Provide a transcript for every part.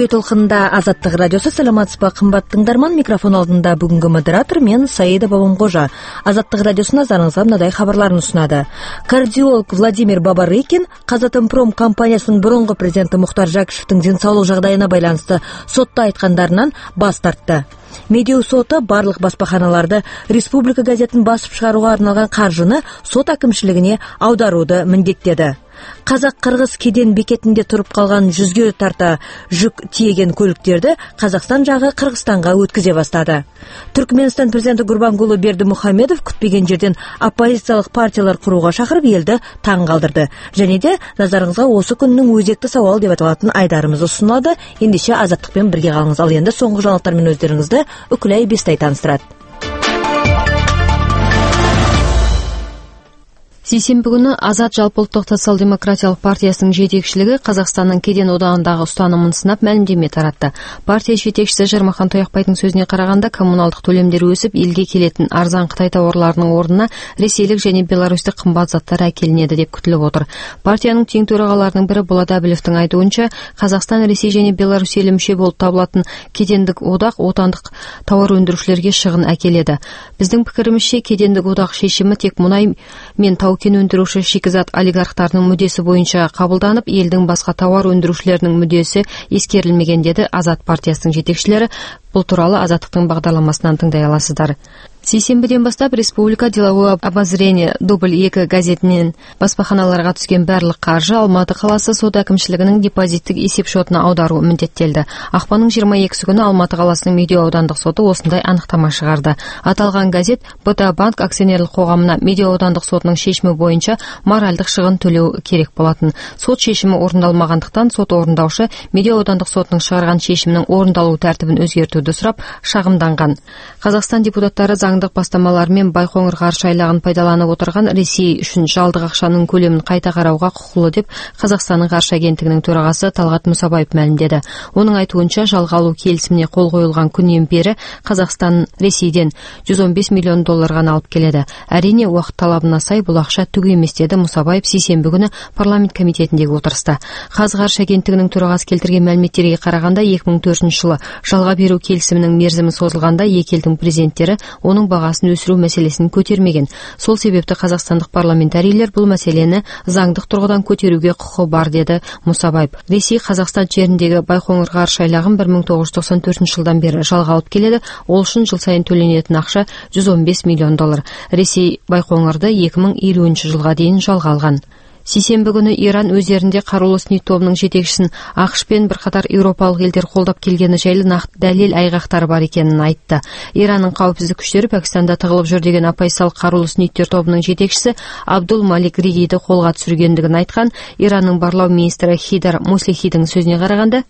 Радио толқынында Азаттық радиосы. Саламатсызбы, қымбат тыңдарман. Микрофон алдында бүгінгі модератор мен Саида Бабамқожа. Азаттық радиосы назарыңызға мынадай хабарларын ұсынады. Кардиолог Владимир Бабарыкин Казатомпром компаниясының бұрынғы президенті Мұхтар Жакишевтің денсаулық жағдайына байланысты сотта айтқандарынан бас тартты. Медеу соты барлық баспаханаларды республика газетін басып шығаруға арналған қаржыны сот әкімшілігіне аударуды міндеттеді. Қазақ-қырғыз кеден бекетінде тұрып қалған 100-ге тарта жүк тиеген көліктерді Қазақстан жағы Қырғызстанға өткізе бастады. Түркменстан президенті Гурбангулы Бердімұхамедов күтпеген жерден оппозициялық партиялар құруға шақырып елді таң қалдырды. Және де назарыңызға осы күннің өзекті сауал деп аталатын айдарымыз ұсынылады. Ендеше Азаттықпен бірге қалыңыз. Ал енді соңғы жаңалықтармен өздеріңізді Үкілай Бестай таныстырады. Сейсенбі күні Азат жалпыұлттық социал-демократиялық партиясының жетекшілігі Қазақстанның кеден одағындағы ұстанымын сынап мәлімдеме таратты. Партия жетекшісі Жармахан Тояқбайдың сөзіне қарағанда, коммуналдық төлемдер өсіп, елге келетін арзан Қытай тауарларының орнына ресейлік және беларусьтік қымбат заттар әкелінеді деп күтіліп отыр. Партияның тең төрағаларының бірі Болат Әбіловтің айтуынша, Қазақстан, Ресей және Беларусь елі мүше болып табылатын кедендік одақ отандық тауар өндірушілерге шығын әкеледі. Біздің пікірімізше, кедендік одақ шешімі тек мұнай мен кен өндіруші шикізат олигархтарының мүддесі бойынша қабылданып, елдің басқа тауар өндірушілерінің мүддесі ескерілмеген деді Азат партиясының жетекшілері. Бұл туралы Азаттықтың бағдарламасынан тыңдай аласыздар. Сейсенбіден бастап Республика деловое обозрение Дубль 2 газетінен баспаханаларға түскен барлық қаржы Алматы қаласы сот әкімшілігінің депозиттік есеп шотына аудару міндеттелді. Ақпанның 22 күні Алматы қаласының Медеу аудандық соты осындай анықтама шығарды. Аталған газет БТА банк акционерлік қоғамына Медеу аудандық сотының шешімі бойынша моральдық шығын төлеу керек болатын. Сот шешімі орындалмағандықтан сот орындаушы Медеу аудандық сотының шығарған шешімнің орындалу тәртібін өзгертуді сұрап шағымданған. Қазақстан депутаттары заңдық бастамалармен Байқоңыр ғарыш айлағын пайдаланып отырған Ресей үшін жалдық ақшаның көлемін қайта қарауға құқылы деп Қазақстанның ғарыш агенттігінің төрағасы Талғат Мұсабаев мәлімдеді. Оның айтуынша, жалға алу келісіміне қол қойылған күннен бері Қазақстан Ресейден $115 миллион ғана алып келеді. Әрине, уақыт талабына сай бұл ақша түк емес деді Мұсабаев сейсенбі күні парламент комитетіндегі отырыста. Қазғарыш агенттігінің төрағасы келтірген мәліметтерге қарағанда, 2004 жылы жалға беру келісімінің мерзімі созылғанда екі елдің президенттері оның бағасын өсіру мәселесін көтермеген. Сол себепті қазақстандық парламентарийлер бұл мәселені заңдық тұрғыдан көтеруге құқы бар деді Мұсабаев. Ресей Қазақстан жеріндегі Байқоңыр ғарыш айлағын 1994 жылдан бері жалға алып келеді. Ол үшін жыл сайын төленетін ақша $115 миллион. Ресей Байқоңырды 2050 жылға дейін жалға алған. Сейсенбі күні Иран өздерінде қарулы СНИ тобының жетекшісін ақш пен бірқатар еуропалық елдер қолдап келгені жайлы нақты дәлел айғақтары бар екенін айтты. Иранның қауіпсіздік күштері Пәкістанда тығылып жүр деген оппозициялық қарулы СНИ тобының жетекшісі Абдул Малик Ригиді қолға түсіргендігін айтқан Иранның барлау министрі Хидар Муслихидің сөзіне қарағанда,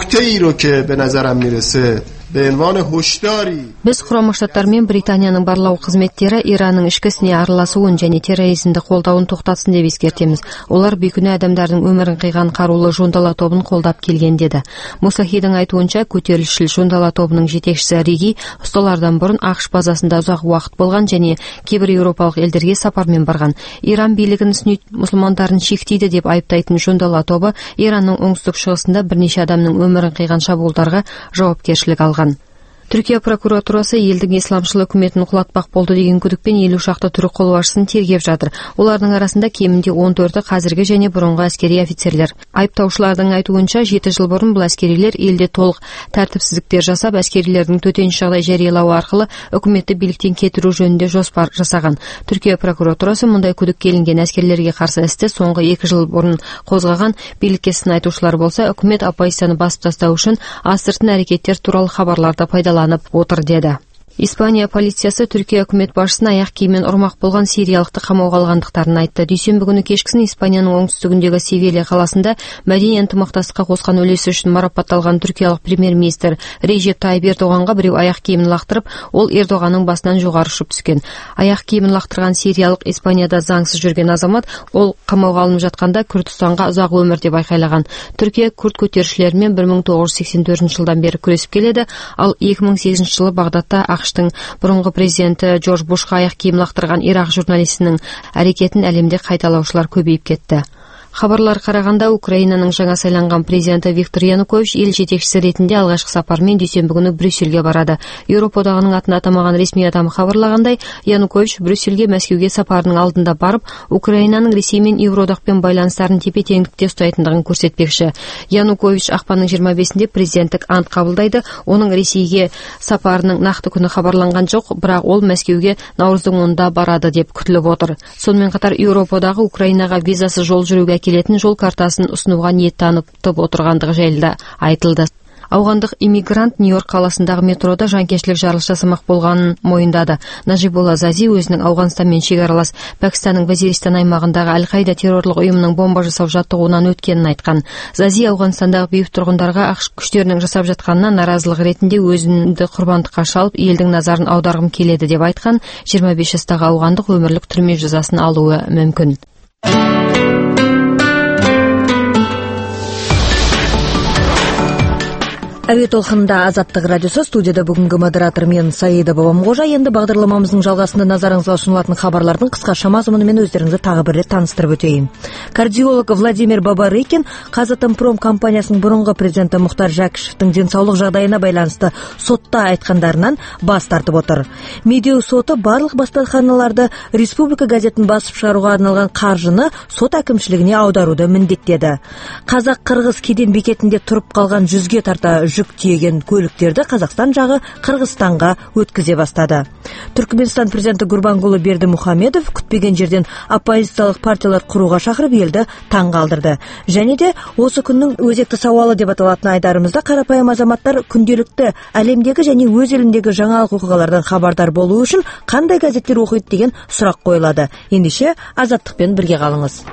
біз Құрама Штаттар мен Британияның барлау қызметтері Иранның ішкі ісіне араласуын және терроризмді қолдауын тоқтатсын деп ескертеміз. Олар бейкүнә адамдардың өмірін қиған қарулы жондала тобын қолдап келген деді. Муслихидің айтуынша, көтерілісшіл жондала тобының жетекшісі Риги ұсталардан бұрын ақш базасында ұзақ уақыт болған және кейбір еуропалық елдерге сапармен барған. Иран билігін СНИ мұсылмандарын шектейді деп айыптайтын жондала тобы Иранның оңтүстік шығысында бірнеше адамның өмірін қиған шабуылдарға жауапкершілік алған. Түркия прокуратурасы елдің исламшыл үкіметін құлатпақ болды деген күдікпен 50 шақты түрік қолбасшысын тергеп жатыр. Олардың арасында кемінде 14-і қазіргі және бұрынғы әскери офицерлер. Айыптаушылардың айтуынша, 7 жыл бұрын бұл әскерилер елде толық тәртіпсіздіктер жасап, әскерилердің төтенше жағдай жариялауы арқылы үкіметті биліктен кетіру жөнінде жоспар жасаған. Түркия прокуратурасы мұндай күдікке ілінген әскерлерге қарсы істі соңғы 2 жыл бұрын қозғаған. Билікке сын айтушылар болса, үкімет оппозицияны басып тастау үшін астыртын әрекеттер туралы хабарларды пайдаланып отыр деді. Испания полициясы Түркия үкімет басшысын аяқ киіммен ұрмақ болған сириялықты қамауға алғандықтарын айтты. Дүйсенбі күні кешкісін Испанияның оңтүстігіндегі Севилья қаласында мәдени ынтымақтастыққа қосқан үлесі үшін марапатталған түркиялық премьер-министр Режеп Тайып Ердоғанға біреу аяқ киімін лақтырып, ол Ердоғанның басынан жоғары ұшып түскен. Аяқ киімін лақтырған сириялық Испанияда заңсыз жүрген азамат, ол қамауға алынып жатқанда Күрдістанға ұзақ өмір деп айқайлаған. Түркия күрд көтерілісшілерімен 1984 жылдан бері күресіп келеді, ал 2008 жылы Бағдадта ақштың бұрынғы президенті Джордж Бушқа аяқ киім лақтырған Ирақ журналистінің әрекетін әлемде қайталаушылар көбейіп кетті. Хабарлар қарағанда, Украинаның жаңа сайланған президенті Виктор Янукович ел жетекшісі ретінде алғашқы сапармен дүйсенбі күні Брюссельге барады. Еуропа одағының атын атамаған ресми адам хабарлағандай, Янукович Брюссельге Мәскеуге сапарының алдында барып, Украинаның Ресей мен Еуроодақпен байланыстарын тепе-теңдікте ұстайтындығын көрсетпекші. Янукович ақпанның 25-інде президенттік ант қабылдайды. Оның Ресейге сапарының нақты күні хабарланған жоқ, бірақ ол Мәскеуге наурыздың 10-да барады деп күтіліп отыр. Сонымен қатар Еуропа одағы Украинаға визасыз жол жүруге келетін жол картасын ұсынуға ниет танытып отырғандығы жайлы да айтылды. Ауғандық иммигрант Нью-Йорк қаласындағы метрода жанкештілік жарылыс жасамақ болғанын мойындады. Нажиболла Зази өзінің Ауғанстанмен шекаралас Пәкістанның Вазиристан аймағындағы Әл-Қайда террорлық ұйымының бомба жасау жаттығуынан өткенін айтқан. Зази Ауғанстандағы бейбіт тұрғындарға ақш күштерінің жасап жатқанына наразылық ретінде өзімді құрбандыққа шалып, елдің назарын аударғым келеді деп айтқан. 25 жастағы ауғандық өмірлік түрме жазасын алуы мүмкін. Әуе толқынында Азаттық радиосы, студияда бүгінгі модератор мен Саида Бабамқожа. Енді бағдарламамыздың жалғасында назарыңызға ұсынылатын хабарлардың қысқаша мазмұнымен өздеріңізді тағы бір рет таныстырып өтейін. Кардиолог Владимир Бабарыкин Қазатомпром компаниясының бұрынғы президенті Мұхтар Жәкішевтің денсаулық жағдайына байланысты сотта айтқандарынан бас тартып отыр. Медеу соты барлық баспаханаларды Республика газетін басып шығаруға арналған қаржыны сот әкімшілігіне аударуды міндеттеді. Қазақ-қырғыз кеден бекетінде тұрып қалған 100-ге тарта жүк тиеген көліктерді Қазақстан жағы Қырғызстанға өткізе бастады. Түркменстан президенті Гурбангулы Бердімұхамедов күтпеген жерден оппозициялық партиялар құруға шақырып елді таң қалдырды. Және де осы күннің өзекті сауалы деп аталатын айдарымызда қарапайым азаматтар күнделікті әлемдегі және өз еліндегі жаңалық оқиғалардан хабардар болу үшін қандай газеттер оқиды деген сұрақ қойылады. Ендеше Азаттықпен бірге қалыңыз.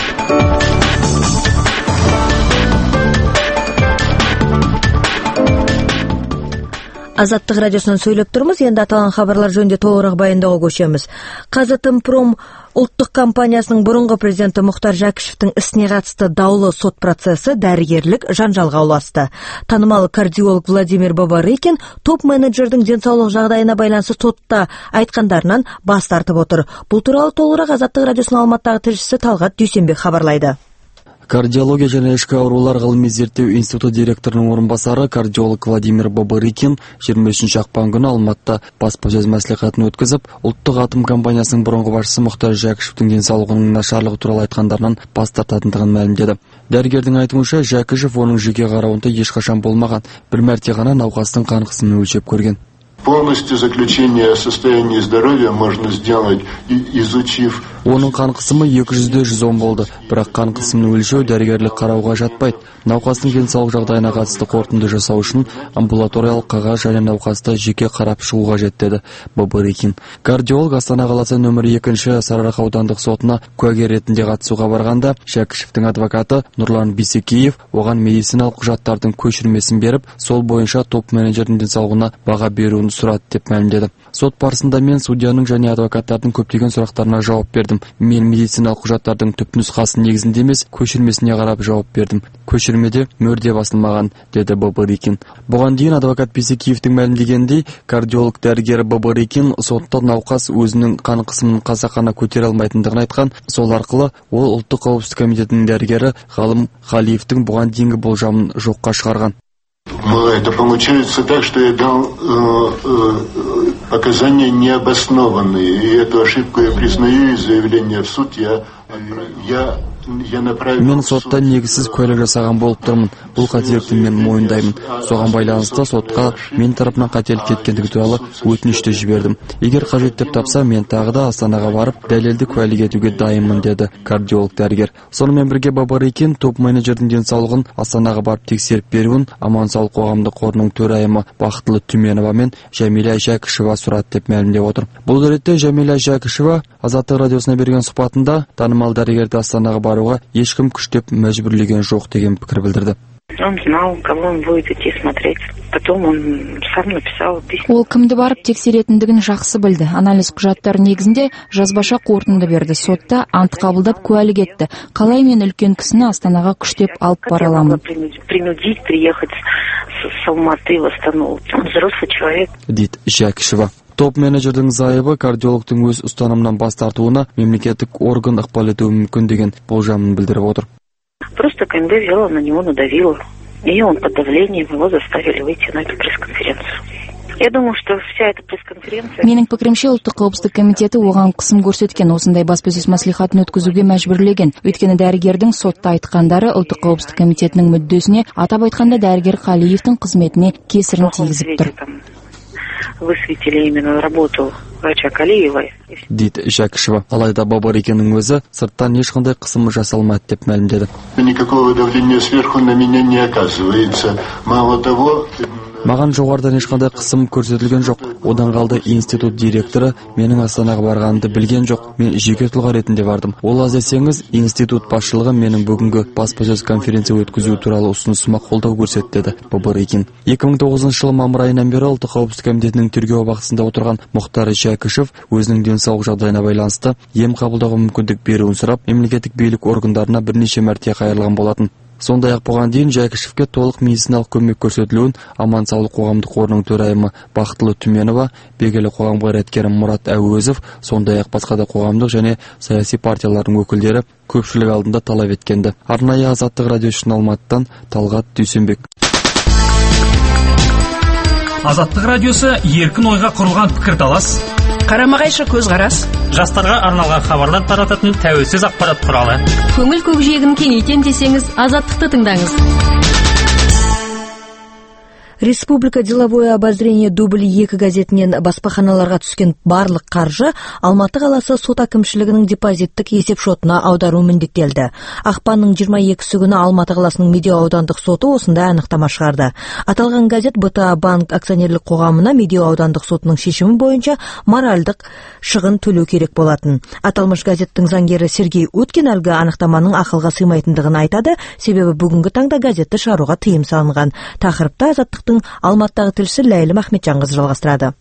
Азаттық радиосынан сөйлеп тұрмыз. Енді аталған хабарлар жөнінде толығырақ баяндауға көшеміз. Қазатомпром ұлттық компаниясының бұрынғы президенті Мұхтар Жәкішевтің ісіне қатысты даулы сот процесі дәрігерлік жанжалға ұласты. Танымал кардиолог Владимир Бабарыкин топ-менеджердің денсаулық жағдайына байланысты сотта айтқандарынан бас тартып отыр. Бұл туралы толығырақ Азаттық радиосының Алматыдағы тілшісі Талғат Дүйсенбек хабарлайды. Кардиология және ішкі аурулар ғылыми зерттеу институты директорының орынбасары кардиолог Владимир Бабарыкин 23 ақпан күні Алматыда баспасөз мәслихатын өткізіп, ұлттық атом компаниясының бұрынғы басшысы Мұхтар Жәкішевтің денсаулығының нашарлығы туралы айтқандарынан бас тартатындығын мәлімдеді. Дәрігердің айтуынша, Жәкішев оның жеке қарауында ешқашан болмаған, бір мәрте ғана науқастың қан қысымын өлшеп көрген. Полностью заключение о состоянии здоровья можно сделать, изучив. Оның қан қысымы 200-110 болды, бірақ қан қысымын өлшеу дәрігерлік қарауға жатпайды. Науқастың денсаулық жағдайына қатысты қорытынды жасау үшін амбулаториялық қағаз және науқасты жеке қарап шығуға жетті, Бабарыкин. Кардиолог Астана қаласы нөмір 2 Сарыарқа аудандық сотына куәгер ретінде қатысуға барғанда, Жәкішевтің адвокаты Нұрлан Бисекеев оған медициналық құжаттардың көшірмесін беріп, сол бойынша топ-менеджердің денсаулығына баға беруін сұрады деп мәлімдеді. Сот барысында мен судьяның және адвокаттардың көптеген сұрақтарына жауап бердім. Мен медициналық құжаттардың түпнұсқасын негізінде емес, көшірмесіне қарап жауап бердім. Көшірмеде мөрде басылмаған, деді Бабарыкин. Бұған дейін адвокат Бисекеевтің мәлімдегендей, кардиолог дәрігері Бабарыкин сотта науқас өзінің қан қысымын қасақана көтере алмайтындығын айтқан. Сол арқылы ол ұлттық қауіпсіздік комитетінің дәрігері Ғалым Қалиевтің бұған дейінгі болжамын жоққа шығарған. Это получается так, что я дал показания необоснованные, и эту ошибку я признаю, и заявление в суд я Мен сотта негізсіз куәлік жасаған болып тұрмын. Бұл қателікті мен мойындаймын. Соған байланысты сотқа мен тарапынан қателік кеткендігі туралы өтінішті жібердім. Егер қажет деп тапса, мен тағы да Астанаға барып дәлелді куәлік етуге дайынмын, деді кардиолог дәрігер. Сонымен бірге Бабарыкин топ-менеджердің денсаулығын Астанаға барып тексеріп беруін Аман саулық қоғамдық қорының төрайымы Бақытлы Түменова мен Жәмила Жәкішева сұрады деп мәлімдеп отыр. Бұл ретте Жәмила Жәкішева Азаттық радиосына берген сұхбатында танымал дәрігерді Астанаға баруға ешкім күштеп мәжбүрлеген жоқ деген пікір білдірді. Он знал, кого он будет идти смотреть. Потом он сам написал письмо. Ол кімді барып тексеретіндігін жақсы білді. Анализ құжаттары негізінде жазбаша қорытынды берді. Сотта ант қабылдап куәлік етті. Қалай мен үлкен кісіні Астанаға күштеп алып бара аламын? Принудить приехать с Алматы в Астану. Он взрослый человек. Дейді Жәкішева. Топ менеджердің зайыбы кардиологтың өз ұстанымынан бас тартуына мемлекеттік орган ықпал етуі мүмкін деген болжамын білдіріп отыр. Просто КНБ взяла на него, надавила. И он под давлением его заставили выйти на эту пресс-конференцию. Я думаю, что вся эта пресс-конференция... Менің пікірімше, ұлттық қауіпсіздік комитеті оған қысым көрсеткен, осындай баспасөз мәслихатын өткізуге мәжбүрлеген. Өйткені дәрігердің сотта айтқандары ұлттық қауіпсіздік комитетінің мүддесіне, атап айтқанда дәрігер Қалиевтің қызметіне кесірін тигізіп тұр. Высветили именно работу врача Калиева. Дейді Жәкішева. Алайда Бабарикеннің өзі сырттан ешқандай қысым жасалмайды деп мәлімдеді. Никакого давления сверху на меня не оказывается. Мало того... Маған жоғарыдан ешқандай қысым көрсетілген жоқ. Одан қалды институт директоры менің Астанаға барғанымды білген жоқ. Мен жеке тұлға ретінде бардым. Ол аз десеңіз, институт басшылығы менің бүгінгі баспасөз конференция өткізу туралы ұсынысыма қолдау көрсетті, деді Бабарикин. 2009 жылы мамыр айынан бері ұлттық қауіпсіздік комитетінің тергеу бақсында отырған Мұхтар Жәкішев өзінің денсаулық жағдайына байланысты ем қабылдауға мүмкіндік беруін сұрап, мемлекеттік билік органдарына бірнеше мәрте қайырылған болатын. Сондай-ақ бұған дейін Жәкішевке толық медициналық көмек көрсетілуін Аман саулық қоғамдық қорының төрайымы Бақытлы Түменова, белгілі қоғам қайраткері Мұрат Әуезов, сондай-ақ басқа да қоғамдық және саяси партиялардың өкілдері көпшілік алдында талап еткенді. Арнайы Азаттық радио үшін Алматыдан Талғат Дүйсенбек. Азаттық радиосы еркін ойға құрылған пікірталас, қарама-қайшы көзқарас, жастарға арналған хабарлар тарататын тәуелсіз ақпарат құралы. Көңіл көкжиегін кеңейтем десеңіз, Азаттықты тыңдаңыз. Республика деловое обозрение дубль 2 газетінен баспаханаларға түскен барлық қаржы Алматы қаласы сот әкімшілігінің депозиттік есеп шотына аудару міндеттелді. Ақпанның 22-сі күні Алматы қаласының Медеу аудандық соты осындай анықтама шығарды. Аталған газет БТА банк акционерлік қоғамына Медеу аудандық сотының шешімі бойынша моральдық шығын төлеу керек болатын. Аталмыш газеттің заңгері Сергей Уткин әлгі анықтаманың ақылға сыймайтындығын айтады, себебі бүгінгі таңда газетті шығаруға тыйым салынған. Тақырыпта Азаттықтың Алматтағы тілшісі Ләйлім Ахметжанқызы жалғастырады.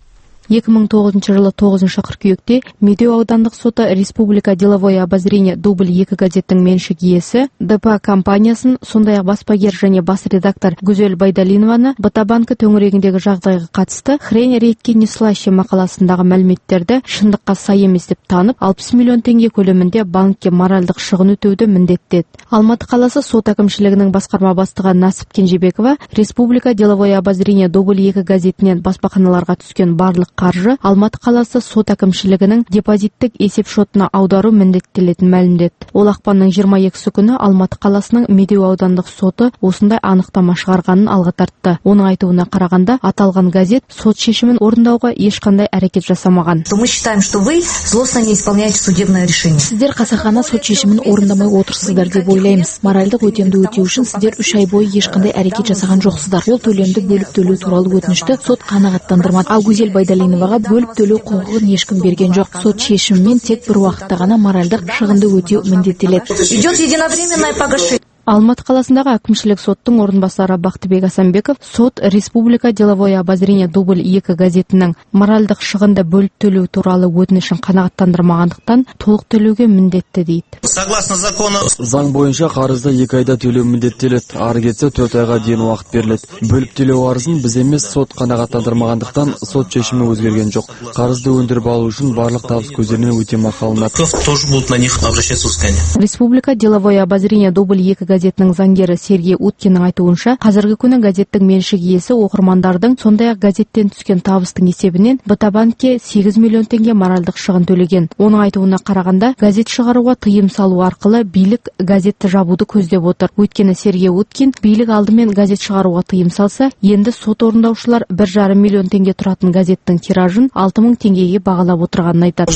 2009 жылы 9 қыркүйекте Медеу аудандық соты Республика деловое обозрение дубль 2 газеттің меншік иесі ДП компаниясын, сондай-ақ баспагер және бас редактор Гүзел Байдалинованы БТА банкі төңірегіндегі жағдайға қатысты хрень рейдке не слаще мақаласындағы мәліметтерді шындыққа сай емес деп танып, 60 миллион теңге көлемінде банкке моральдық шығын өтеуді міндеттеді. Алматы қаласы сот әкімшілігінің басқарма бастығы Насып Кенжебекова Республика деловое обозрение дубль 2 газетінен баспаханаларға түскен барлық қаржы Алматы қаласы сот әкімшілігінің депозиттік есеп шотына аудару міндеттелетінін мәлімдеді. Ол ақпанның 22-сі күні Алматы қаласының Медеу аудандық соты осындай анықтама шығарғанын алға тартты. Оның айтуына қарағанда, аталған газет сот шешімін орындауға ешқандай әрекет жасамаған. Мы считаем, что вы злостно не исполняете судебное решение. Сіздер қасақана сот шешімін орындамай отырсыздар деп ойлаймыз. Моральдық өтемді өтеу үшін сіздер 3 ай бойы ешқандай әрекет жасаған жоқсыздар. Ол төлемді бөліп төлеу туралы өтінішті сот қанағаттандырмады. Ал Гүзел Байдалиноваға бөліп төлеу құқығын ешкім берген жоқ. Сот шешімімен тек бір уақытта ғана моральдық шығынды өтеу міндеттеледі. Идет единовременное погашение. Алматы қаласындағы әкімшілік соттың орынбасары Бақтыбек Асанбеков сот Республика деловое обозрение дубль 2 газетінің моральдық шығынды бөліп төлеу туралы өтінішін қанағаттандырмағандықтан толық төлеуге міндетті дейді. Согласно закону, заң бойынша қарызды 2 айда төлеу міндеттеледі, ары кетсе 4 айға дейін уақыт беріледі. Бөліп төлеу арызын біз емес сот қанағаттандырмағандықтан сот шешімі өзгерген жоқ. Қарызды өндіріп алу үшін барлық табыс көздерінен өтемақы алынады. тоже будут на них обращаться взыскание. Республика деловое обозрение дубль 2 газетінің заңгері Сергей Уткиннің айтуынша, қазіргі күні газеттің меншік иесі оқырмандардың, сондай-ақ газеттен түскен табыстың есебінен БТА банкке 8 миллион теңге моральдық шығын төлеген. Оның айтуына қарағанда, газет шығаруға тыйым салу арқылы билік газетті жабуды көздеп отыр. Өйткені Сергей Уткин билік алдымен газет шығаруға тыйым салса, енді сот орындаушылар 1,5 миллион теңге тұратын газеттің тиражын 6.000 теңгеге бағалап отырғанын айтады.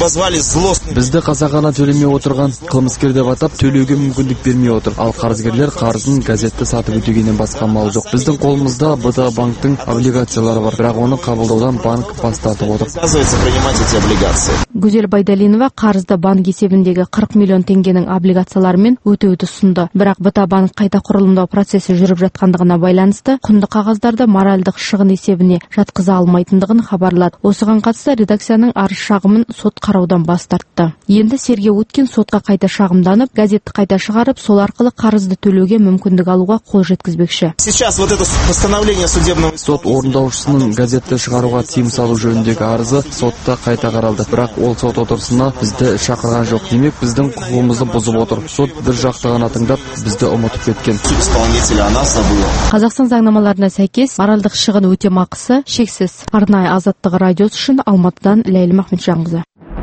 Бізді қасақана төлемей отырған қылмыскер деп атап, төлеуге мүмкіндік бермей отыр. Ал қарызгерлер қарызын газетті сатып өтегеннен басқа амал жоқ. Біздің қолымызда БТА банктың облигациялары бар, бірақ оны қабылдаудан банк бас тартып отыр. Гүзел Байдалинова қарызды банк есебіндегі 40 миллион теңгенің облигацияларымен өтеуді ұсынды. Бірақ БТА банк қайта құрылымдау процесі жүріп жатқандығына байланысты құнды қағаздарды моральдық шығын есебіне жатқыза алмайтындығын хабарлады. Осыған қатысты редакцияның арыз шағымын сот қараудан бас тартты. Енді Сергей Уткин сотқа қайта шағымданып, газетті қайта шығарып, сол арқылы қарызды төлеуге мүмкіндік алуға қол жеткізбекші. Сот орындаушысының газетті шығаруға тыйым салу жөніндегі арызы сотта қайта қаралды, бірақ ол сот отырысына бізді шақырған жоқ. Демек, біздің құқығымызды бұзып отыр. Сот бір жақты ғана тыңдап, бізді ұмытып кеткен. Қазақстан заңнамаларына сәйкес моральдық шығын өтемақысы шексіз. Арнайы Азаттық радиосы үшін Алматыдан Ләйлім Ахметжанқызы.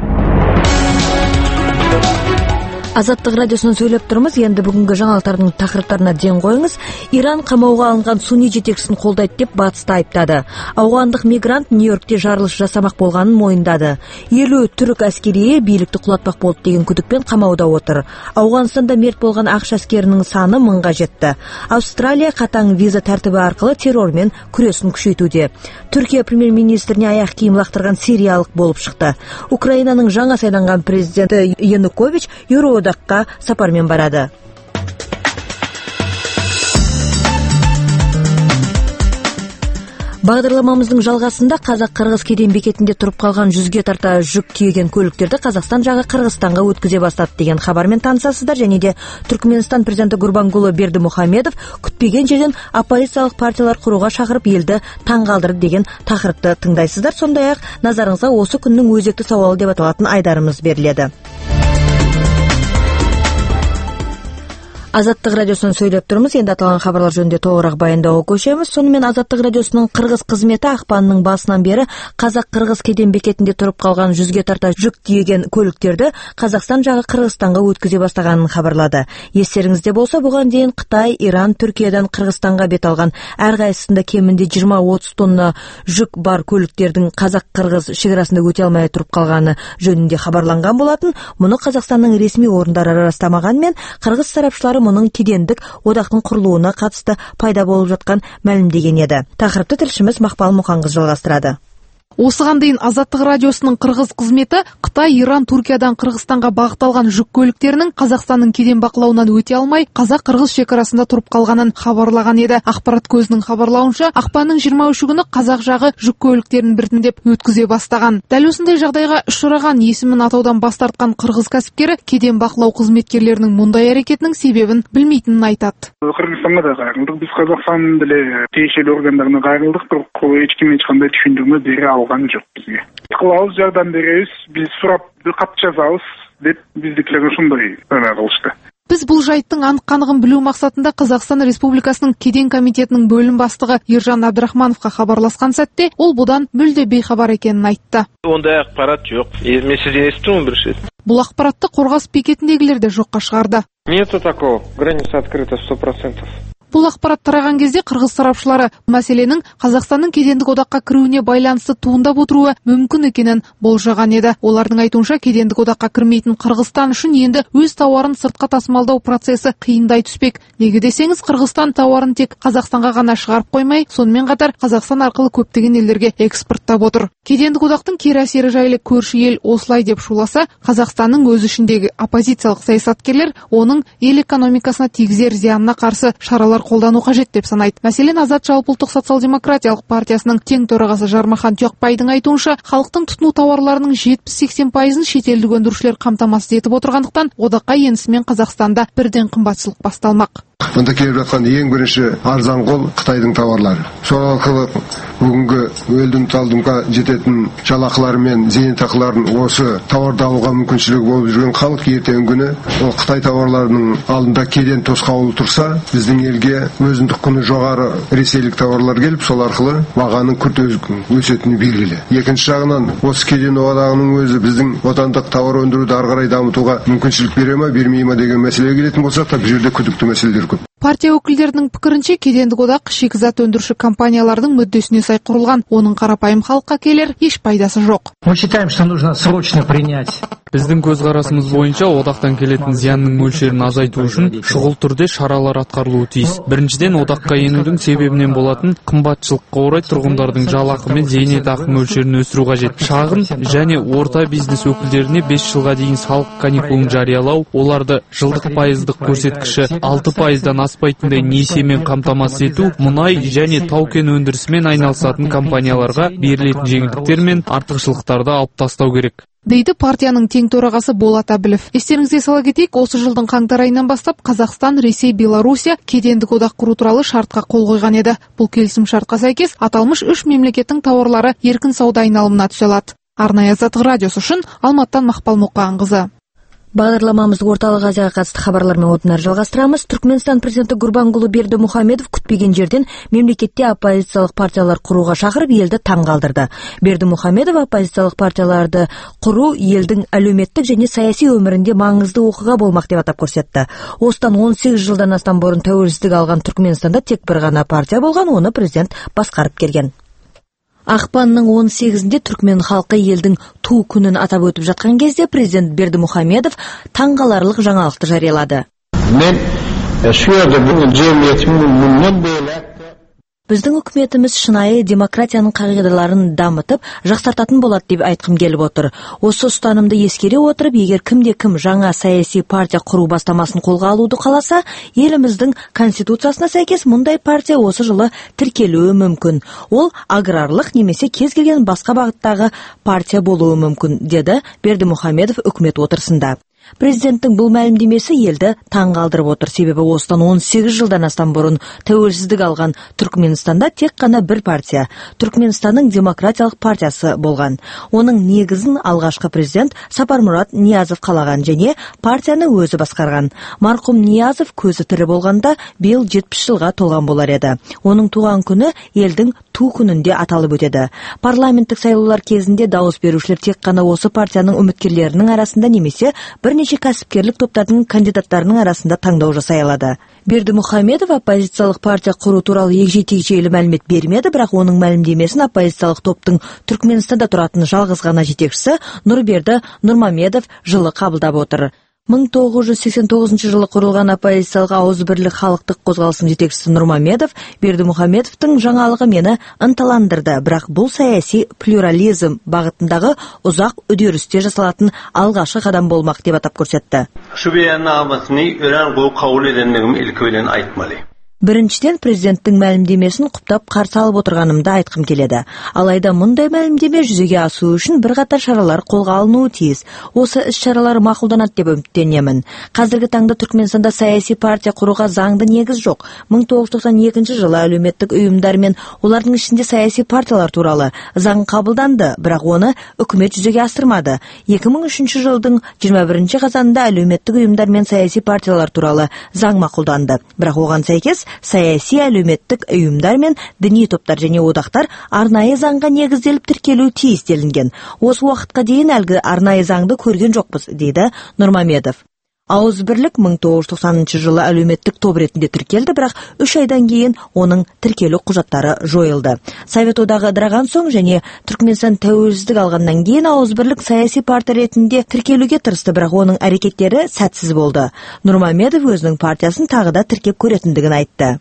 Азаттық радиосынан сөйлеп тұрмыз. Енді бүгінгі жаңалықтардың тақырыптарына ден қойыңыз. Иран қамауға алынған суни жетекшісін қолдайды деп батысты айыптады. Ауғандық мигрант Нью-Йоркте жарылыс жасамақ болғанын мойындады. 50 түрік әскери билікті құлатпақ болды деген күдікпен қамауда отыр. Ауғанстанда мерт болған ақш әскерінің саны 1000-ға жетті. Австралия қатаң виза тәртібі арқылы террормен күресін күшейтуде. Түркия премьер-министріне аяқ киім лақтырған сириялық болып шықты. Украинаның жаңа сайланған президенті Янукович Еуроодаққа сапармен барады. Бағдарламамыздың жалғасында Қазақ-Қырғыз кеден бекетінде тұрып қалған 100-ге тарта жүк тиеген көліктерді Қазақстан жағы Қырғызстанға өткізе бастады деген хабармен танысасыздар. Және де Түркменстан президенті Гурбангулы Бердімұхамедов күтпеген жерден оппозициялық партиялар құруға шақырып елді таңғалдырды деген тақырыпты тыңдайсыздар. Сондай-ақ назарыңызға осы күннің өзекті сауалы деп аталатын айдарымыз беріледі. Азаттық радиосынан сөйлеп тұрмыз. Енді аталған хабарлар жөнінде толығырақ баяндауға көшеміз. Сонымен Азаттық радиосының қырғыз қызметі ақпанның басынан бері Қазақ-Қырғыз кеден бекетінде тұрып қалған 100-ге тарта жүк тиеген көліктерді Қазақстан жағы Қырғызстанға өткізе бастағанын хабарлады. Естеріңізде болса, бұған дейін Қытай, Иран, Түркиядан Қырғызстанға бет алған әрқайсысында кемінде 20-30 тонна жүк бар көліктердің Қазақ-Қырғыз шекарасында өте алмай тұрып қалғаны жөнінде хабарланған болатын. Мұны Қазақстанның ресми орындары растамағанмен, қырғыз сарапшылары мұның кедендік одақтың құрылуына қатысты пайда болып жатқан мәлімдеген еді. Тақырыпты тілшіміз Мақпал Мұқанқызы жалғастырады. Осыған дейін Азаттық радиосының қырғыз қызметі Қытай, Иран, Түркиядан Қырғызстанға бағытталған жүк көліктерінің Қазақстанның кеден бақылауынан өте алмай, Қазақ-Қырғыз шекарасында тұрып қалғанын хабарлаған еді. Ақпарат көзінің хабарлауынша, ақпанның 23 күні қазақ жағы жүк көліктерін біртіндеп өткізе бастаған. Дәл осындай жағдайға ұшыраған есімін атаудан бас тартқан қырғыз кәсіпкері кеден бақылау қызметкерлерінің мұндай әрекетінің себебін білмейтінін айтады. Қырғызстанға да қайғылдық, біз Қазақстан деле тиешелі органдарына қайғылдық, бірақ ешкім ешқандай түшүндүрмө бере алған жоқ бізге. Кылабыз, жардам беребиз, біз сурап кат жазабыз деп биздикилерге ушундай кылышты. Біз бұл жайттың анық-қанығын білу мақсатында Қазақстан Республикасының кеден комитетінің бөлім бастығы Ержан Абдрахмановқа хабарласқан сәтте, ол бұдан мүлде бейхабар екенін айтты. Ондай ақпарат жоқ. Мен сізден естімін бірінші. Бұл ақпаратты Қорғас бекетіндегілер де жоққа шығарды. Нету такого. Граница открыта 100%. Бұл ақпарат тараған кезде қырғыз сарапшылары мәселенің Қазақстанның кедендік одаққа кіруіне байланысты туындап отыруы мүмкін екенін болжаған еді. Олардың айтуынша кедендік одаққа кірмейтін Қырғызстан үшін енді өз тауарын сыртқа тасымалдау процесі қиындай түспек. Неге десеңіз, Қырғызстан тауарын тек Қазақстанға ғана шығарып қоймай, сонымен қатар Қазақстан арқылы көптеген елдерге экспорттап отыр. Кедендік одақтың кері әсері жайлы көрші ел осылай деп шуласа, Қазақстанның өз ішіндегі оппозициялық саясаткерлер оның ел экономикасына тигізер зиянына қарсы шаралар қолдану қажет деп санайды. Мәселен, Азат жалпыұлттық социал-демократиялық партиясының тең төрағасы Жармахан Түйақбайдың айтуынша, халықтың тұтыну тауарларының 70-80%-ын шетелдік өндірушілер қамтамасыз етіп отырғандықтан, одаққа енісімен Қазақстанда бірден қымбатшылық басталмақ. Мұнда келіп жатқан ең бірінші арзан қол Қытайдың тауарлары. Сол арқылы бүгінгі өлдім талдымға жететін жалақылары мен зейнетақыларын осы тауарды алуға мүмкіншілігі болып жүрген халық ертеңгі күні ол Қытай тауарларының алдында кеден тосқауыл тұрса, біздің елге өзіндік құны жоғары ресейлік тауарлар келіп, сол арқылы бағаның күрт өсетіні белгілі. Екінші жағынан, осы кеден одағының өзі біздің отандық тауар өндіруді ары қарай дамытуға мүмкіншілік бере ме, бермей ме деген мәселеге келетін болсақ та, бұл жерде күдікті мәселелер көп. Партия өкілдерінің пікірінше, кедендік одақ шикізат өндіруші компаниялардың мүддесіне сай құрылған, оның қарапайым халыққа келер еш пайдасы жоқ. Мы считаем, что нужно срочно принять. Біздің көзқарасымыз бойынша одақтан келетін зиянның мөлшерін азайту үшін шұғыл түрде шаралар атқарылуы тиіс. Біріншіден, одаққа енудің себебінен болатын қымбатшылыққа орай тұрғындардың жалақы мен зейнетақы мөлшерін өсіру қажет. Шағын және орта бизнес өкілдеріне 5 жылға дейін салық каникулын жариялау, оларды жылдық пайыздық көрсеткіші 6%-дан аспайтындай несиемен қамтамасыз ету, мұнай және тау-кен өндірісімен айналысатын компанияларға берілетін жеңілдіктер мен артықшылықтарды алып тастау керек. дейді партияның тең төрағасы Болат Әбілов. Естеріңізге сала кетейік, осы жылдың қаңтар айынан бастап Қазақстан, Ресей, Белоруссия кедендік одақ құру туралы шартқа қол қойған еді. Бұл келісім шартқа сәйкес аталмыш 3 мемлекеттің тауарлары еркін сауда айналымына түсе алады. Арнайы Азаттық радиосы үшін Алматыдан Мақпал Мұқанқызы. Бағдарламамызды Орталық Азияға қатысты хабарлармен одан әрі жалғастырамыз. Түркменстан президенті Гурбангулы Бердімұхамедов күтпеген жерден мемлекетте оппозициялық партиялар құруға шақырып, елді таң қалдырды. Бердімұхамедов оппозициялық партияларды құру елдің әлеуметтік және саяси өмірінде маңызды оқиға болмақ деп атап көрсетті. Осыдан 18 жылдан астам бұрын тәуелсіздік алған Түркменстанда тек бір ғана партия болған, оны президент басқарып келген. Ақпанның 18-інде түркмен халқы елдің ту күнін атап өтіп жатқан кезде президент Бердімұхамедов таңғаларлық жаңалықты жариялады. Біздің үкіметіміз шынайы демократияның қағидаларын дамытып, жақсартатын болады деп айтқым келіп отыр. Осы ұстанымды ескере отырып, егер кімде-кім жаңа саяси партия құру бастамасын қолға алуды қаласа, еліміздің конституциясына сәйкес мұндай партия осы жылы тіркелуі мүмкін. Ол аграрлық немесе кез келген басқа бағыттағы партия болуы мүмкін, деді Бердімұхамедов үкімет отырысында. Президенттің бұл мәлімдемесі елді таң қалдырып отыр, себебі осыдан 18 жылдан астам бұрын тәуелсіздік алған Түркменстанда тек қана бір партия, Түркменстанның демократиялық партиясы болған. Оның негізін алғашқы президент Сапармұрат Ниязов қалаған және партияны өзі басқарған. Марқұм Ниязов көзі тірі болғанда биыл 70 жылға толған болар еді. Оның туған күні елдің ту күнінде аталып өтеді. Парламенттік сайлаулар кезінде дауыс берушілер тек қана осы партияның үміткерлерінің арасында немесе бірнеше кәсіпкерлік топтардың кандидаттарының арасында таңдау жасай алады. Бердімұхамедов оппозициялық партия құру туралы егжей-тегжейлі мәлімет бермеді, бірақ оның мәлімдемесін оппозициялық топтың Түркменстанда тұратын жалғыз ғана жетекшісі Нұрберді Нұрмамедов жылы қабылдап отыр. 1989 жылы құрылған оппозициялық ауызбірлік халықтық қозғалысының жетекшісі Нұрмамедов Бердімұхамедовтың жаңалығы мені ынталандырды, бірақ бұл саяси плюрализм бағытындағы ұзақ үдерісте жасалатын алғашқы қадам болмақ деп атап көрсетті. Біріншіден, президенттің мәлімдемесін құптап қарсы алып отырғанымды айтқым келеді. Алайда мұндай мәлімдеме жүзеге асу үшін бірқатар шаралар қолға алынуы тиіс. Осы іс-шаралар мақұлданады деп үміттенемін. Қазіргі таңда Түркменстанда саяси партия құруға заңды негіз жоқ. 1992 жылы әлеуметтік ұйымдар мен олардың ішінде саяси партиялар туралы заң қабылданды, бірақ оны үкімет жүзеге асырмады. 2003 жылдың 21 қазанында әлеуметтік ұйымдар мен саяси партиялар туралы заң мақұлданды, бірақ оған сәйкес саяси әлеуметтік ұйымдар мен діни топтар және одақтар арнайы заңға негізделіп тіркелу тиіс делінген. Осы уақытқа дейін әлгі арнайы заңды көрген жоқпыз, дейді Нұрмамедов. Ауызбірлік 1990 жылы әлеуметтік топ ретінде тіркелді, бірақ 3 айдан кейін оның тіркелу құжаттары жойылды. Совет одағы ыдыраған соң және Түркменстан тәуелсіздік алғаннан кейін ауызбірлік саяси партия ретінде тіркелуге тырысты, бірақ оның әрекеттері сәтсіз болды. Нұрмамедов өзінің партиясын тағы да тіркеп көретіндігін айтты.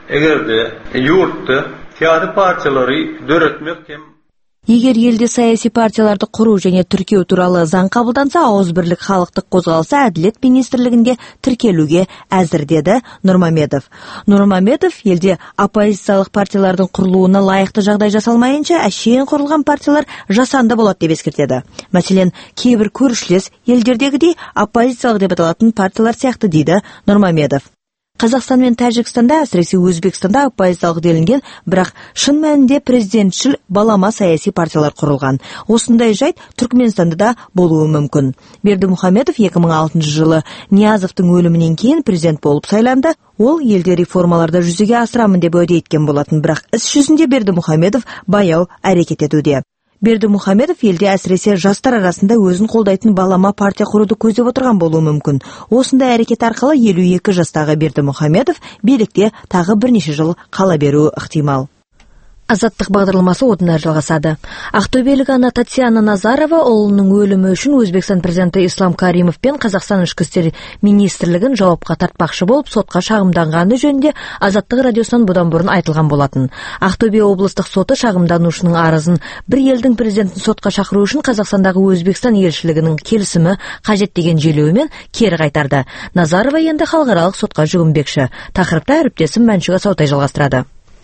Егер елде саяси партияларды құру және тіркеу туралы заң қабылданса, ауызбірлік халықтық қозғалысы әділет министрлігінде тіркелуге әзір, деді Нұрмамедов. Нұрмамедов елде оппозициялық партиялардың құрылуына лайықты жағдай жасалмайынша, әшейін құрылған партиялар жасанды болады деп ескертеді. Мәселен, кейбір көршілес елдердегідей оппозициялық деп аталатын партиялар сияқты, дейді Нұрмамедов. Қазақстан мен Тәжікстанда, әсіресе Өзбекстанда оппозициялық делінген, бірақ шын мәнінде президентшіл балама саяси партиялар құрылған. Осындай жайт Түркменстанда да болуы мүмкін. Бердімұхамедов 2006 жылы Ниязовтың өлімінен кейін президент болып сайланды. Ол елде реформаларды жүзеге асырамын деп уәде еткен болатын, бірақ іс жүзінде Бердімұхамедов баяу әрекет етуде. Бердімұхамедов елде әсіресе жастар арасында өзін қолдайтын балама партия құруды көздеп отырған болуы мүмкін. Осындай әрекет арқылы 52 жастағы Бердімұхамедов билікте тағы бірнеше жыл қала беруі ықтимал. Азаттық бағдарламасы одан әрі жалғасады. Ақтөбелік ана Татьяна Назарова ұлының өлімі үшін Өзбекстан президенті Ислам Каримов пен Қазақстан ішкі істер министрлігін жауапқа тартпақшы болып сотқа шағымданғаны жөнінде Азаттық радиосынан бұдан бұрын айтылған болатын. Ақтөбе облыстық соты шағымданушының арызын бір елдің президентін сотқа шақыру үшін Қазақстандағы Өзбекстан елшілігінің келісімі қажет деген желеуімен кері қайтарды. Назарова енді халықаралық сотқа жүгінбекші. Тақырыпта әріптесім Мәншүк Асаутай жалғастырады.